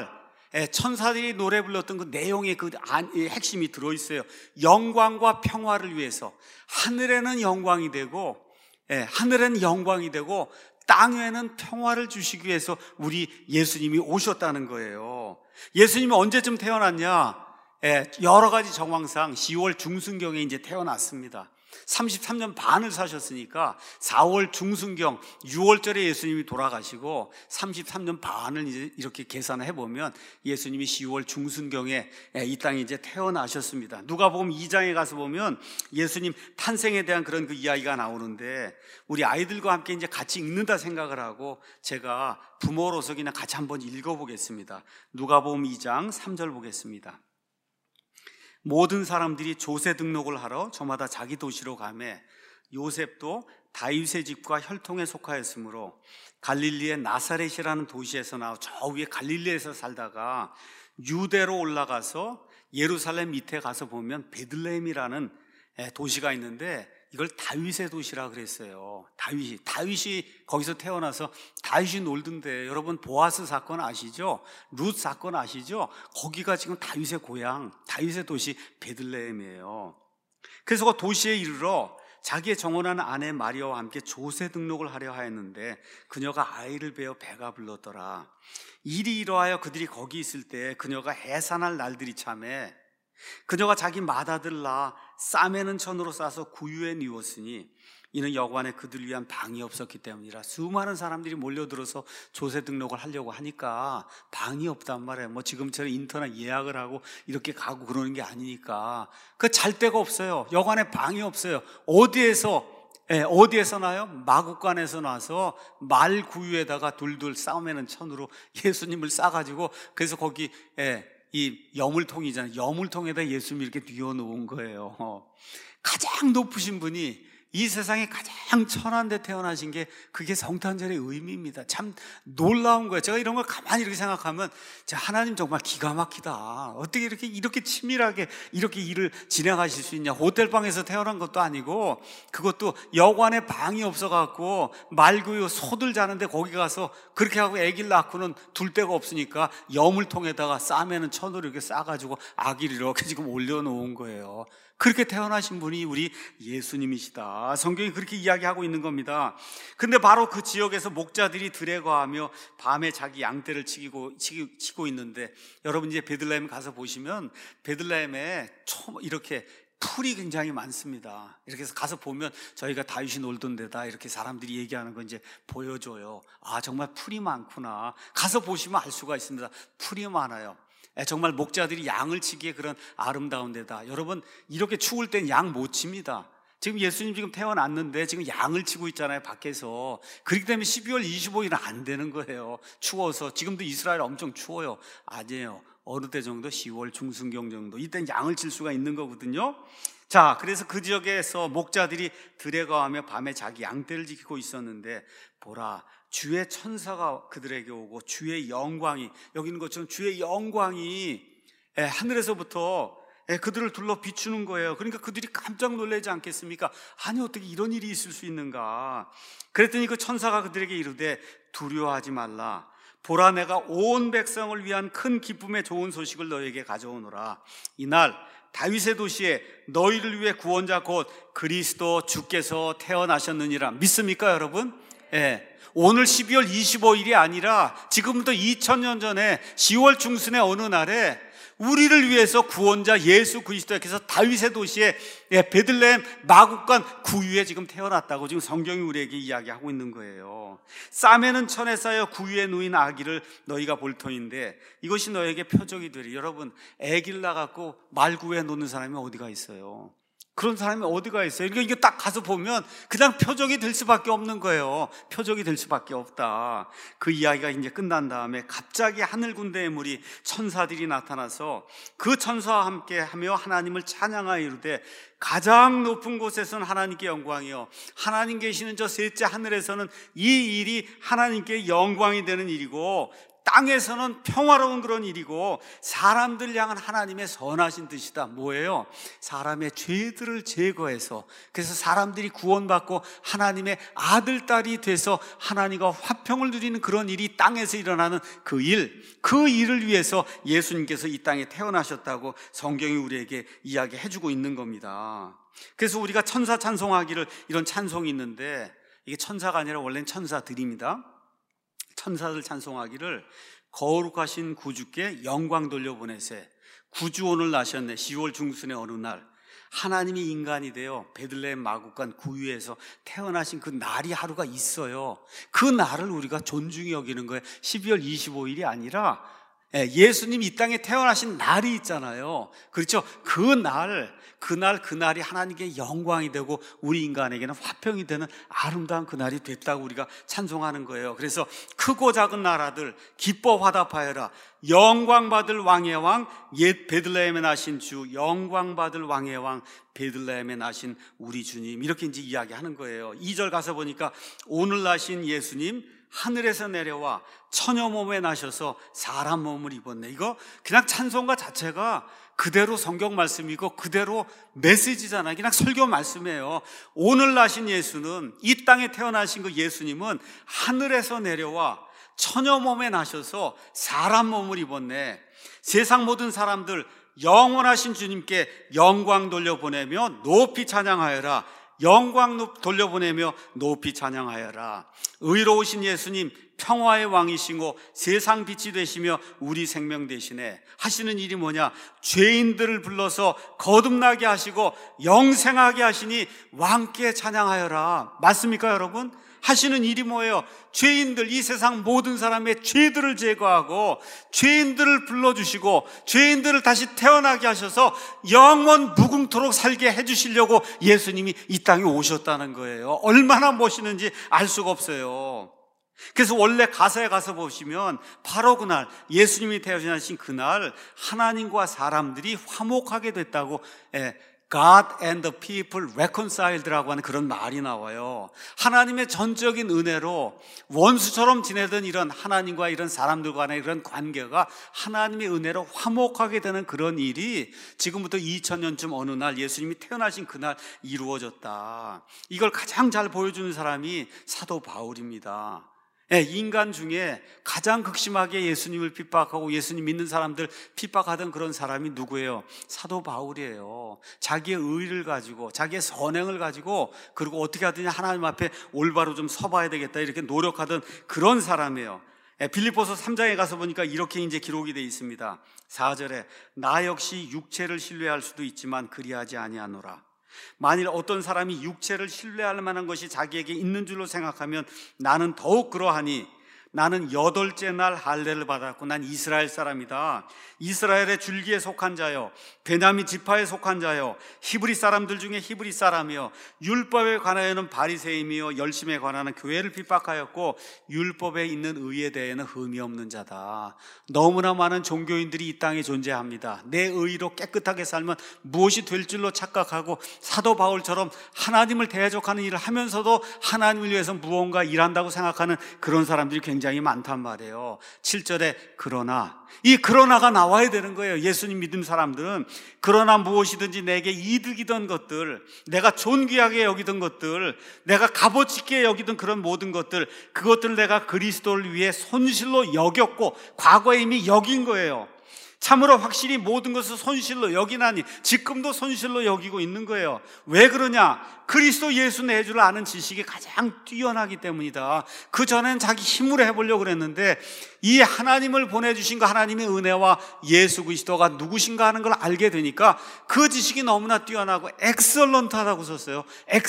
천사들이 노래 불렀던 그 내용의 핵심이 들어있어요. 영광과 평화를 위해서 하늘에는 영광이 되고, 하늘에는 영광이 되고 땅에는 평화를 주시기 위해서 우리 예수님이 오셨다는 거예요. 예수님이 언제쯤 태어났냐? 여러 가지 정황상 10월 중순경에 이제 태어났습니다. 33년 반을 사셨으니까 4월 중순경 6월절에 예수님이 돌아가시고 33년 반을 이제 이렇게 계산을 해보면 예수님이 10월 중순경에 이 땅에 이제 태어나셨습니다. 누가복음 2장에 가서 보면 예수님 탄생에 대한 그런 그 이야기가 나오는데 우리 아이들과 함께 이제 같이 읽는다 생각을 하고 제가 부모로서 그냥 같이 한번 읽어보겠습니다. 누가복음 2장 3절 보겠습니다. 모든 사람들이 조세 등록을 하러 저마다 자기 도시로 가매 요셉도 다윗의 집과 혈통에 속하였으므로 갈릴리의 나사렛이라는 도시에서 나와 저 위에 갈릴리에서 살다가 유대로 올라가서 예루살렘 밑에 가서 보면 베들레헴이라는 도시가 있는데 이걸 다윗의 도시라 그랬어요. 다윗이 거기서 태어나서 다윗이 놀던데 여러분 보아스 사건 아시죠? 룻 사건 아시죠? 거기가 지금 다윗의 고향, 다윗의 도시 베들레헴이에요. 그래서 그 도시에 이르러 자기의 정혼한 아내 마리아와 함께 조세 등록을 하려 하였는데 그녀가 아이를 베어 배가 불렀더라. 일이 이러하여 그들이 거기 있을 때 그녀가 해산할 날들이 참에 그녀가 자기 맏아들 낳아 싸매는 천으로 싸서 구유에 뉘었으니 이는 여관에 그들 위한 방이 없었기 때문이라. 수많은 사람들이 몰려들어서 조세 등록을 하려고 하니까 방이 없단 말이에요. 뭐 지금처럼 인터넷 예약을 하고 이렇게 가고 그러는 게 아니니까 그 잘 데가 없어요. 여관에 방이 없어요. 어디에서 나요? 마국간에서 나서 말 구유에다가 둘둘 싸매는 천으로 예수님을 싸가지고 그래서 거기 이 여물통이잖아요. 여물통에다 예수님이 이렇게 뉘어놓은 거예요. 가장 높으신 분이 이 세상에 가장 천한 데 태어나신 게 그게 성탄절의 의미입니다. 참 놀라운 거예요. 제가 이런 걸 가만히 이렇게 생각하면 하나님 정말 기가 막히다. 어떻게 이렇게 치밀하게 이렇게 일을 진행하실 수 있냐. 호텔방에서 태어난 것도 아니고 그것도 여관에 방이 없어갖고 말구유 소들 자는데 거기 가서 그렇게 하고 아기를 낳고는 둘 데가 없으니까 여물통에다가 싸매는 천으로 이렇게 싸가지고 아기를 이렇게 지금 올려놓은 거예요. 그렇게 태어나신 분이 우리 예수님이시다. 성경이 그렇게 이야기하고 있는 겁니다. 근데 바로 그 지역에서 목자들이 들에 거하며 밤에 자기 양떼를 치고 있는데 여러분 이제 베들레헴 가서 보시면 베들레헴에 이렇게 풀이 굉장히 많습니다. 이렇게 해서 가서 보면 저희가 다윗이 놀던 데다 이렇게 사람들이 얘기하는 거 이제 보여줘요. 아, 정말 풀이 많구나. 가서 보시면 알 수가 있습니다. 풀이 많아요. 정말 목자들이 양을 치기에 그런 아름다운 데다. 여러분 이렇게 추울 땐 양 못 칩니다. 지금 예수님 지금 태어났는데 지금 양을 치고 있잖아요, 밖에서. 그렇기 때문에 12월 25일은 안 되는 거예요. 추워서. 지금도 이스라엘 엄청 추워요. 아니에요. 어느 때 정도? 10월 중순경 정도. 이때는 양을 칠 수가 있는 거거든요. 자, 그래서 그 지역에서 목자들이 들에 거하며 밤에 자기 양떼를 지키고 있었는데 보라, 주의 천사가 그들에게 오고 주의 영광이, 여기 있는 것처럼 주의 영광이 하늘에서부터 그들을 둘러 비추는 거예요. 그러니까 그들이 깜짝 놀라지 않겠습니까? 아니 어떻게 이런 일이 있을 수 있는가? 그랬더니 그 천사가 그들에게 이르되 두려워하지 말라. 보라, 내가 온 백성을 위한 큰 기쁨의 좋은 소식을 너에게 가져오노라. 이날 다윗의 도시에 너희를 위해 구원자 곧 그리스도 주께서 태어나셨느니라. 믿습니까 여러분? 오늘 12월 25일이 아니라 지금부터 2000년 전에 10월 중순의 어느 날에 우리를 위해서 구원자 예수 그리스도께서 다윗의 도시에 베들레헴 마국간 구유에 지금 태어났다고 지금 성경이 우리에게 이야기하고 있는 거예요. 싸매는 천에 쌓여 구유에 누인 아기를 너희가 볼 터인데 이것이 너에게 표적이 되리. 여러분, 아기를 낳아갖고 말구유에 놓는 사람이 어디가 있어요? 그런 사람이 어디가 있어요? 이거 딱 가서 보면 그냥 표적이 될 수밖에 없는 거예요. 표적이 될 수밖에 없다. 그 이야기가 이제 끝난 다음에 갑자기 하늘 군대의 무리 천사들이 나타나서 그 천사와 함께 하며 하나님을 찬양하여 이르되 가장 높은 곳에서는 하나님께 영광이요 하나님 계시는 저 셋째 하늘에서는 이 일이 하나님께 영광이 되는 일이고 땅에서는 평화로운 그런 일이고 사람들 향한 하나님의 선하신 뜻이다. 뭐예요? 사람의 죄들을 제거해서, 그래서 사람들이 구원받고 하나님의 아들, 딸이 돼서 하나님과 화평을 누리는 그런 일이 땅에서 일어나는 그 일을 위해서 예수님께서 이 땅에 태어나셨다고 성경이 우리에게 이야기해주고 있는 겁니다. 그래서 우리가 천사 찬송하기를, 이런 찬송이 있는데, 이게 천사가 아니라 원래는 천사들입니다. 천사들 찬송하기를, 거룩하신 구주께 영광 돌려보내세, 구주오늘 나셨네, 10월 중순의 어느 날 하나님이 인간이 되어 베들레헴 마구간 구유에서 태어나신 그 날이 하루가 있어요. 그 날을 우리가 존중히 여기는 거예요. 12월 25일이 아니라 예수님 이 땅에 태어나신 날이 있잖아요. 그렇죠? 그날이 하나님께 영광이 되고 우리 인간에게는 화평이 되는 아름다운 그날이 됐다고 우리가 찬송하는 거예요. 그래서 크고 작은 나라들 기뻐 화답하여라. 영광받을 왕의 왕, 옛 베들레헴에 나신 주, 영광받을 왕의 왕, 베들레헴에 나신 우리 주님, 이렇게 이제 이야기하는 거예요. 2절 가서 보니까 오늘 나신 예수님 하늘에서 내려와 처녀 몸에 나셔서 사람 몸을 입었네. 이거 그냥 찬송가 자체가 그대로 성경 말씀이고 그대로 메시지잖아요. 그냥 설교 말씀이에요. 오늘 나신 예수는, 이 땅에 태어나신 그 예수님은 하늘에서 내려와 처녀 몸에 나셔서 사람 몸을 입었네. 세상 모든 사람들 영원하신 주님께 영광 돌려보내며 높이 찬양하여라. 영광 돌려보내며 높이 찬양하여라. 의로우신 예수님, 평화의 왕이시고 세상 빛이 되시며 우리 생명 되시네. 하시는 일이 뭐냐? 죄인들을 불러서 거듭나게 하시고 영생하게 하시니 왕께 찬양하여라. 맞습니까 여러분? 하시는 일이 뭐예요? 죄인들, 이 세상 모든 사람의 죄들을 제거하고 죄인들을 불러주시고 죄인들을 다시 태어나게 하셔서 영원 무궁토록 살게 해주시려고 예수님이 이 땅에 오셨다는 거예요. 얼마나 멋있는지 알 수가 없어요. 그래서 원래 가사에 가서 보시면 바로 그날, 예수님이 태어나신 그날 하나님과 사람들이 화목하게 됐다고, God and the people reconciled라고 하는 그런 말이 나와요. 하나님의 전적인 은혜로 원수처럼 지내던 이런 하나님과 이런 사람들 간의 이런 관계가 하나님의 은혜로 화목하게 되는 그런 일이 지금부터 2000년쯤 어느 날 예수님이 태어나신 그날 이루어졌다. 이걸 가장 잘 보여주는 사람이 사도 바울입니다. 인간 중에 가장 극심하게 예수님을 핍박하고 예수님 믿는 사람들 핍박하던 그런 사람이 누구예요? 사도 바울이에요. 자기의 의를 가지고, 자기의 선행을 가지고, 그리고 어떻게 하든지 하나님 앞에 올바로 좀 서봐야 되겠다 이렇게 노력하던 그런 사람이에요. 빌립보서 3장에 가서 보니까 이렇게 이제 기록이 되어 있습니다. 4절에 나 역시 육체를 신뢰할 수도 있지만 그리하지 아니하노라. 만일 어떤 사람이 육체를 신뢰할 만한 것이 자기에게 있는 줄로 생각하면 나는 더욱 그러하니 나는 8째 날 할례를 받았고 난 이스라엘 사람이다. 이스라엘의 줄기에 속한 자요, 베냐민 지파에 속한 자요, 히브리 사람들 중에 히브리 사람이요, 율법에 관하여는 바리새인이요, 열심에 관하는 교회를 핍박하였고 율법에 있는 의에 대해는 흠이 없는 자다. 너무나 많은 종교인들이 이 땅에 존재합니다. 내 의로 깨끗하게 살면 무엇이 될 줄로 착각하고 사도 바울처럼 하나님을 대적하는 일을 하면서도 하나님을 위해서 무언가 일한다고 생각하는 그런 사람들이 굉장히 많단 말이에요. 7절에 그러나, 이 그러나가 나와야 되는 거예요. 예수님 믿는 사람들은 그러나 무엇이든지 내게 이득이던 것들, 내가 존귀하게 여기던 것들, 내가 값어치 있게 여기던 그런 모든 것들, 그것들을 내가 그리스도를 위해 손실로 여겼고 과거에 이미 여긴 거예요. 참으로 확실히 모든 것을 손실로 여기나니 지금도 손실로 여기고 있는 거예요. 왜 그러냐? 그리스도 예수 내주를 아는 지식이 가장 뛰어나기 때문이다. 그 전에는 자기 힘으로 해보려고 그랬는데 이 하나님을 보내주신 거, 하나님의 은혜와 예수 그리스도가 누구신가 하는 걸 알게 되니까 그 지식이 너무나 뛰어나고 엑설런트하다고 썼어요.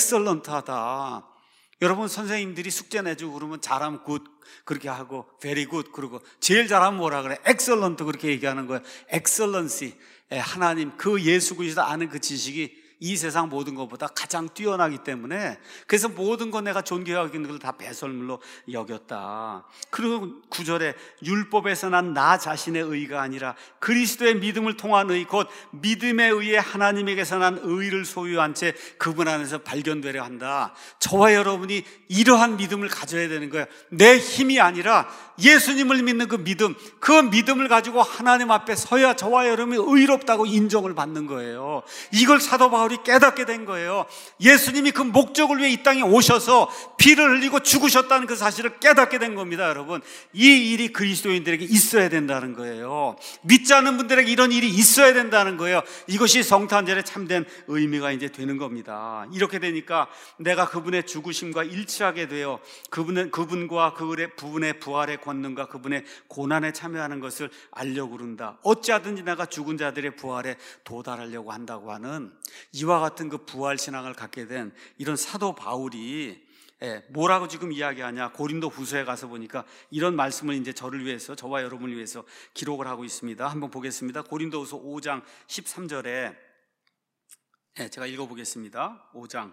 엑설런트하다. 여러분, 선생님들이 숙제 내주고 그러면 잘하면 굿 그렇게 하고 very good 그러고 제일 잘하면 뭐라 그래? excellent 그렇게 얘기하는 거예요. excellency. 하나님, 그 예수 그리스도 아는 그 지식이 이 세상 모든 것보다 가장 뛰어나기 때문에 그래서 모든 것 내가 존귀하게 있는 걸 다 배설물로 여겼다. 그리고 9절에 율법에서 난 나 자신의 의가 아니라 그리스도의 믿음을 통한 의, 곧 믿음에 의해 하나님에게서 난 의를 소유한 채 그분 안에서 발견되려 한다. 저와 여러분이 이러한 믿음을 가져야 되는 거예요. 내 힘이 아니라 예수님을 믿는 그 믿음을 가지고 하나님 앞에 서야 저와 여러분이 의롭다고 인정을 받는 거예요. 이걸 사도 바울이 깨닫게 된 거예요. 예수님이 그 목적을 위해 이 땅에 오셔서 피를 흘리고 죽으셨다는 그 사실을 깨닫게 된 겁니다. 여러분, 이 일이 그리스도인들에게 있어야 된다는 거예요. 믿지 않는 분들에게 이런 일이 있어야 된다는 거예요. 이것이 성탄절의 참된 의미가 이제 되는 겁니다. 이렇게 되니까 내가 그분의 죽으심과 일치하게 되어 그분과 그분의 부활의 권능과 그분의 고난에 참여하는 것을 알려고 그런다. 어찌하든지 내가 죽은 자들의 부활에 도달하려고 한다고 하는 이와 같은 그 부활 신앙을 갖게 된 이런 사도 바울이 뭐라고 지금 이야기하냐? 고린도 후서에 가서 보니까 이런 말씀을 이제 저를 위해서, 저와 여러분을 위해서 기록을 하고 있습니다. 한번 보겠습니다. 고린도 후서 5장 13절에 제가 읽어보겠습니다. 5장.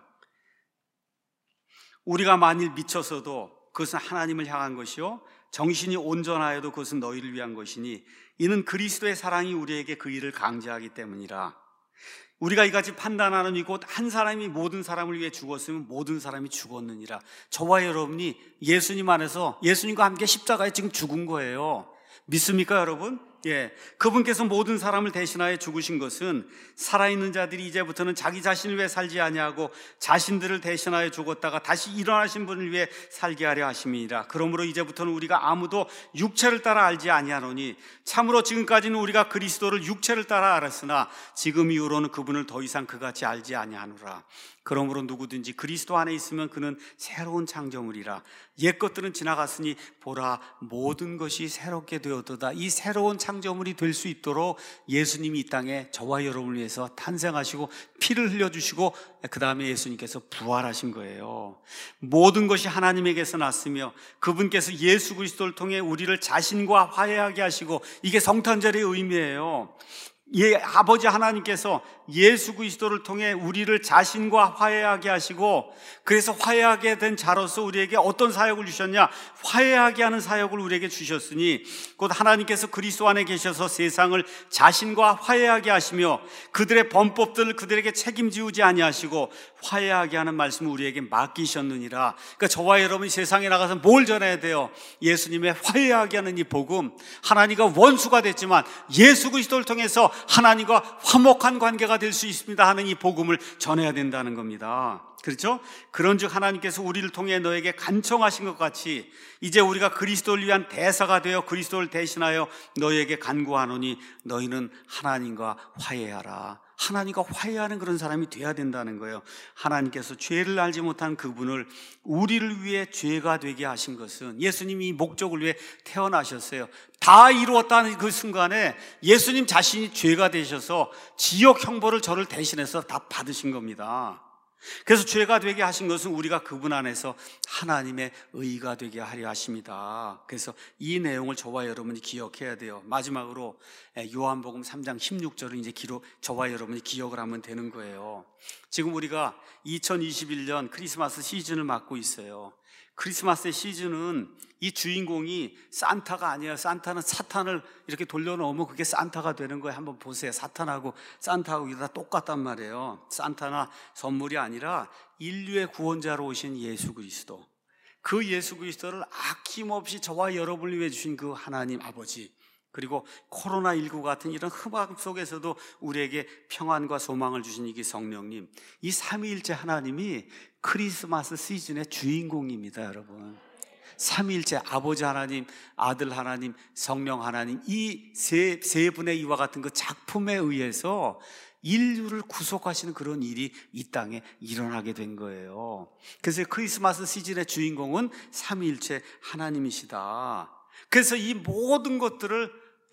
우리가 만일 미쳐서도 그것은 하나님을 향한 것이요 정신이 온전하여도 그것은 너희를 위한 것이니 이는 그리스도의 사랑이 우리에게 그 일을 강제하기 때문이라. 우리가 이같이 판단하는 이곳 한 사람이 모든 사람을 위해 죽었으면 모든 사람이 죽었느니라. 저와 여러분이 예수님 안에서 예수님과 함께 십자가에 지금 죽은 거예요. 믿습니까 여러분? 그분께서 모든 사람을 대신하여 죽으신 것은 살아있는 자들이 이제부터는 자기 자신을 위해 살지 아니하고 자신들을 대신하여 죽었다가 다시 일어나신 분을 위해 살게 하려 하심이니라. 그러므로 이제부터는 우리가 아무도 육체를 따라 알지 아니하노니 참으로 지금까지는 우리가 그리스도를 육체를 따라 알았으나 지금 이후로는 그분을 더 이상 그같이 알지 아니하노라. 그러므로 누구든지 그리스도 안에 있으면 그는 새로운 창조물이라. 옛 것들은 지나갔으니 보라 모든 것이 새롭게 되었도다. 이 새로운 창조물이 될 수 있도록 예수님이 이 땅에 저와 여러분을 위해서 탄생하시고 피를 흘려주시고 그 다음에 예수님께서 부활하신 거예요. 모든 것이 하나님에게서 났으며 그분께서 예수 그리스도를 통해 우리를 자신과 화해하게 하시고, 이게 성탄절의 의미예요. 아버지 하나님께서 예수 그리스도를 통해 우리를 자신과 화해하게 하시고, 그래서 화해하게 된 자로서 우리에게 어떤 사역을 주셨냐? 화해하게 하는 사역을 우리에게 주셨으니 곧 하나님께서 그리스도 안에 계셔서 세상을 자신과 화해하게 하시며 그들의 범법들을 그들에게 책임지우지 아니하시고 화해하게 하는 말씀을 우리에게 맡기셨느니라. 그러니까 저와 여러분이 세상에 나가서 뭘 전해야 돼요? 예수님의 화해하게 하는 이 복음. 하나님과 원수가 됐지만 예수 그리스도를 통해서 하나님과 화목한 관계가 될 수 있습니다 하는 이 복음을 전해야 된다는 겁니다. 그렇죠? 그런즉 하나님께서 우리를 통해 너에게 간청하신 것 같이 이제 우리가 그리스도를 위한 대사가 되어 그리스도를 대신하여 너에게 간구하노니 너희는 하나님과 화해하라. 하나님과 화해하는 그런 사람이 돼야 된다는 거예요. 하나님께서 죄를 알지 못한 그분을 우리를 위해 죄가 되게 하신 것은 예수님이 이 목적을 위해 태어나셨어요. 다 이루었다는 그 순간에 예수님 자신이 죄가 되셔서 지옥 형벌을 저를 대신해서 다 받으신 겁니다. 그래서 죄가 되게 하신 것은 우리가 그분 안에서 하나님의 의가 되게 하려 하십니다. 그래서 이 내용을 저와 여러분이 기억해야 돼요. 마지막으로 요한복음 3장 16절을 이제 저와 여러분이 기억을 하면 되는 거예요. 지금 우리가 2021년 크리스마스 시즌을 맞고 있어요. 크리스마스의 시즌은 이 주인공이 산타가 아니에요. 산타는 사탄을 이렇게 돌려놓으면 그게 산타가 되는 거예요. 한번 보세요. 사탄하고 산타하고 이게 다 똑같단 말이에요. 산타나 선물이 아니라 인류의 구원자로 오신 예수 그리스도, 그 예수 그리스도를 아낌없이 저와 여러분을 위해 주신 그 하나님 아버지, 그리고 코로나19 같은 이런 흑암 속에서도 우리에게 평안과 소망을 주신 이 성령님, 이 삼위일체 하나님이 크리스마스 시즌의 주인공입니다. 여러분, 삼위일체 아버지 하나님, 아들 하나님, 성령 하나님, 이 세 분의 이와 같은 그 작품에 의해서 인류를 구속하시는 그런 일이 이 땅에 일어나게 된 거예요. 그래서 크리스마스 시즌의 주인공은 삼위일체 하나님이시다. 그래서 이 모든 것들을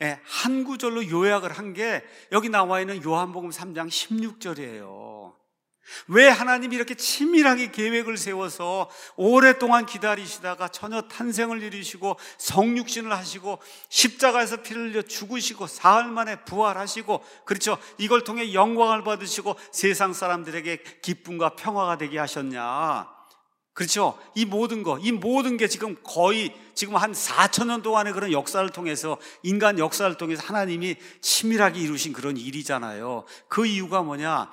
한 구절로 요약을 한 게 여기 나와 있는 요한복음 3장 16절이에요. 왜 하나님이 이렇게 치밀하게 계획을 세워서 오랫동안 기다리시다가 처녀 탄생을 이루시고 성육신을 하시고 십자가에서 피를 흘려 죽으시고 사흘 만에 부활하시고, 그렇죠, 이걸 통해 영광을 받으시고 세상 사람들에게 기쁨과 평화가 되게 하셨냐? 그렇죠? 이 모든 게 지금 거의 지금 한 4,000년 동안의 그런 역사를 통해서, 인간 역사를 통해서 하나님이 치밀하게 이루신 그런 일이잖아요. 그 이유가 뭐냐?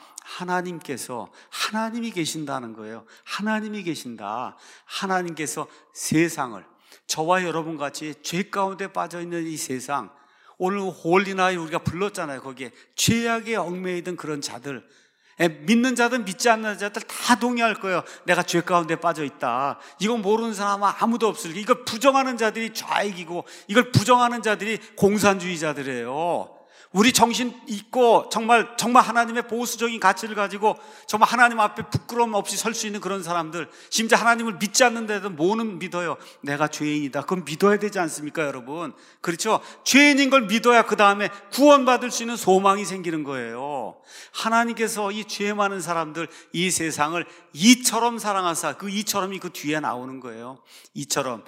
하나님이 계신다는 거예요. 하나님이 계신다. 하나님께서 세상을, 저와 여러분 같이 죄 가운데 빠져있는 이 세상, 오늘 홀리나이 우리가 불렀잖아요. 거기에 죄악에 얽매이던 그런 자들, 믿는 자들, 믿지 않는 자들 다 동의할 거예요. 내가 죄 가운데 빠져 있다. 이건 모르는 사람은 아무도 없을 거예요. 이걸 부정하는 자들이 좌익이고, 이걸 부정하는 자들이 공산주의자들이에요. 우리 정신 있고 정말 하나님의 보수적인 가치를 가지고 정말 하나님 앞에 부끄러움 없이 설 수 있는 그런 사람들, 심지어 하나님을 믿지 않는데도 뭐는 믿어요? 내가 죄인이다. 그건 믿어야 되지 않습니까, 여러분? 그렇죠? 죄인인 걸 믿어야 그 다음에 구원받을 수 있는 소망이 생기는 거예요. 하나님께서 이 죄 많은 사람들, 이 세상을 이처럼 사랑하사, 그 이처럼이 그 뒤에 나오는 거예요. 이처럼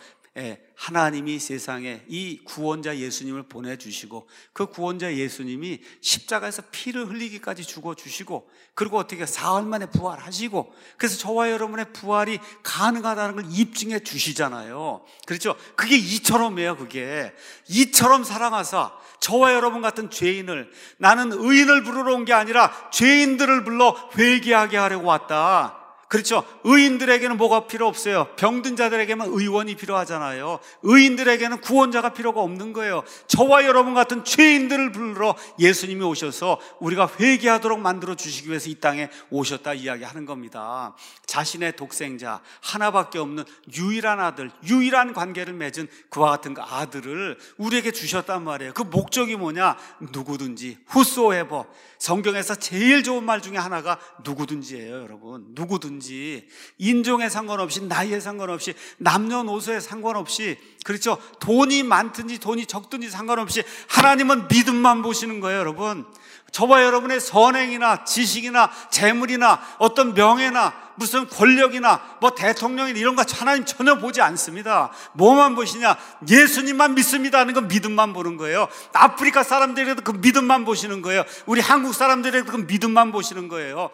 하나님이 세상에 이 구원자 예수님을 보내주시고, 그 구원자 예수님이 십자가에서 피를 흘리기까지 죽어주시고, 그리고 어떻게 사흘 만에 부활하시고, 그래서 저와 여러분의 부활이 가능하다는 걸 입증해 주시잖아요. 그렇죠? 그게 이처럼이에요. 그게 이처럼 사랑하사 저와 여러분 같은 죄인을, 나는 의인을 부르러 온 게 아니라 죄인들을 불러 회개하게 하려고 왔다. 그렇죠? 의인들에게는 뭐가 필요 없어요. 병든 자들에게만 의원이 필요하잖아요. 의인들에게는 구원자가 필요가 없는 거예요. 저와 여러분 같은 죄인들을 부르러 예수님이 오셔서 우리가 회개하도록 만들어 주시기 위해서 이 땅에 오셨다 이야기하는 겁니다. 자신의 독생자, 하나밖에 없는 유일한 아들, 유일한 관계를 맺은 그와 같은 그 아들을 우리에게 주셨단 말이에요. 그 목적이 뭐냐? 누구든지, whosoever. 성경에서 제일 좋은 말 중에 하나가 누구든지예요, 여러분. 누구든지. 인종에 상관없이, 나이에 상관없이, 남녀노소에 상관없이, 그렇죠? 돈이 많든지 돈이 적든지 상관없이 하나님은 믿음만 보시는 거예요, 여러분. 저와 여러분의 선행이나 지식이나 재물이나 어떤 명예나 무슨 권력이나 뭐 대통령이나 이런 거 하나님 전혀 보지 않습니다. 뭐만 보시냐? 예수님만 믿습니다 하는 건 믿음만 보는 거예요. 아프리카 사람들에게도 그 믿음만 보시는 거예요. 우리 한국 사람들에게도 그 믿음만 보시는 거예요.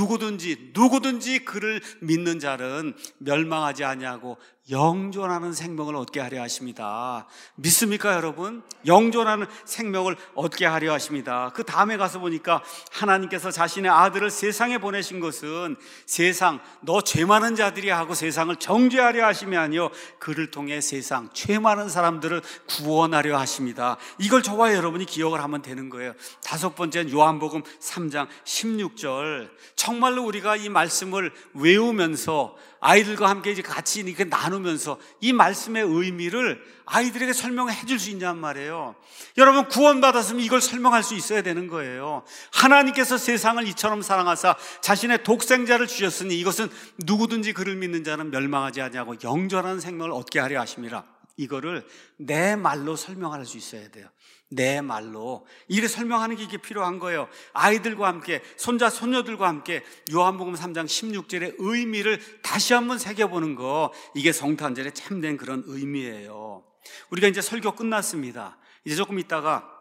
누구든지 그를 믿는 자는 멸망하지 아니하고 영존하는 생명을 얻게 하려 하십니다. 믿습니까, 여러분? 영존하는 생명을 얻게 하려 하십니다. 그 다음에 가서 보니까 하나님께서 자신의 아들을 세상에 보내신 것은 세상, 너 죄 많은 자들이 하고 세상을 정죄하려 하심이 아니요 그를 통해 세상 죄 많은 사람들을 구원하려 하십니다. 이걸 저와 여러분이 기억을 하면 되는 거예요. 다섯 번째는 요한복음 3장 16절. 정말로 우리가 이 말씀을 외우면서 아이들과 함께 이제 같이 이렇게 나누면서 이 말씀의 의미를 아이들에게 설명해 줄 수 있냔 말이에요. 여러분, 구원받았으면 이걸 설명할 수 있어야 되는 거예요. 하나님께서 세상을 이처럼 사랑하사 자신의 독생자를 주셨으니 이것은 누구든지 그를 믿는 자는 멸망하지 아니하고 영존하는 생명을 얻게 하려 하심이라. 이거를 내 말로 설명할 수 있어야 돼요. 내 말로. 이렇게 설명하는 게 이게 필요한 거예요. 아이들과 함께, 손자, 손녀들과 함께 요한복음 3장 16절의 의미를 다시 한번 새겨보는 거, 이게 성탄절의 참된 그런 의미예요. 우리가 이제 설교 끝났습니다. 이제 조금 있다가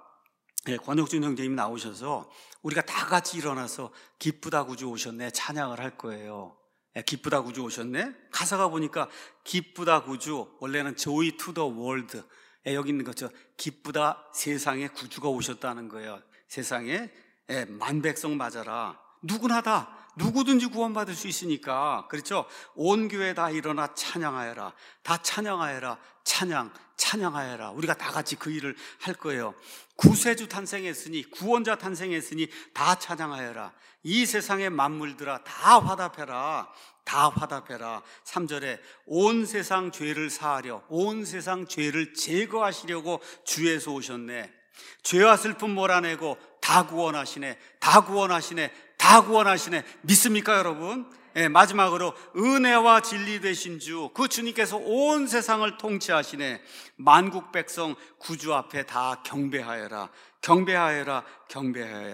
권혁준 형제님이 나오셔서 우리가 다 같이 일어나서 기쁘다 구주 오셨네 찬양을 할 거예요. 기쁘다 구주 오셨네. 가사가 보니까 기쁘다 구주, 원래는 joy to the world, 여기 있는 거죠. 기쁘다 세상에 구주가 오셨다는 거예요. 세상에 만백성 맞아라. 누구나 다, 누구든지 구원받을 수 있으니까. 그렇죠? 온 교회 다 일어나 찬양하여라. 다 찬양하여라. 찬양하여라. 우리가 다 같이 그 일을 할 거예요. 구세주 탄생했으니, 구원자 탄생했으니 다 찬양하여라. 이 세상의 만물들아 다 화답해라. 다 화답해라. 3절에 온 세상 죄를 사하려, 온 세상 죄를 제거하시려고 주에서 오셨네. 죄와 슬픔 몰아내고 다 구원하시네. 다 구원하시네. 다 구원하시네. 믿습니까, 여러분? 마지막으로 은혜와 진리 되신 주, 그 주님께서 온 세상을 통치하시네. 만국 백성 구주 앞에 다 경배하여라. 경배하여라. 경배하여라.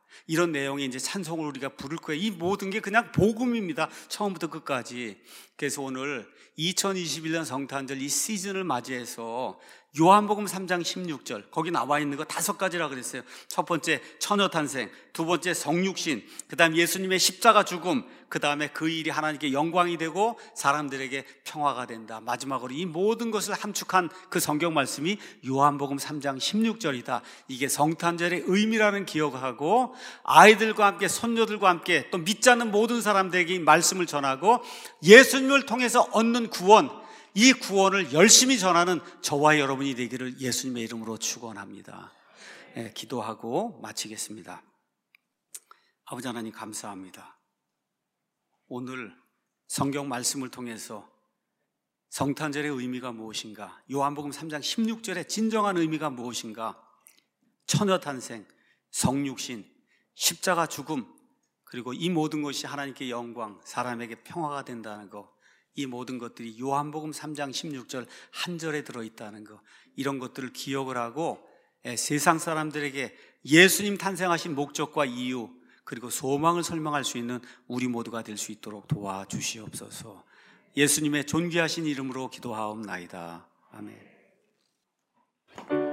이런 내용의 이제 찬송을 우리가 부를 거예요. 이 모든 게 그냥 복음입니다. 처음부터 끝까지. 그래서 오늘 2021년 성탄절 이 시즌을 맞이해서 요한복음 3장 16절 거기 나와 있는 거 5가지라 그랬어요. 첫 번째 처녀탄생, 두 번째 성육신, 그 다음 예수님의 십자가 죽음, 그 다음에 그 일이 하나님께 영광이 되고 사람들에게 평화가 된다. 마지막으로 이 모든 것을 함축한 그 성경 말씀이 요한복음 3장 16절이다. 이게 성탄절의 의미라는 기억하고 아이들과 함께 손녀들과 함께 또 믿지 않는 모든 사람들에게 이 말씀을 전하고 예수님을 통해서 얻는 구원, 이 구원을 열심히 전하는 저와 여러분이 되기를 예수님의 이름으로 축원합니다. 기도하고 마치겠습니다. 아버지 하나님 감사합니다. 오늘 성경 말씀을 통해서 성탄절의 의미가 무엇인가, 요한복음 3장 16절의 진정한 의미가 무엇인가, 처녀탄생, 성육신, 십자가 죽음, 그리고 이 모든 것이 하나님께 영광, 사람에게 평화가 된다는 것, 이 모든 것들이 요한복음 3장 16절 한 절에 들어있다는 것, 이런 것들을 기억을 하고 세상 사람들에게 예수님 탄생하신 목적과 이유 그리고 소망을 설명할 수 있는 우리 모두가 될 수 있도록 도와주시옵소서. 예수님의 존귀하신 이름으로 기도하옵나이다. 아멘.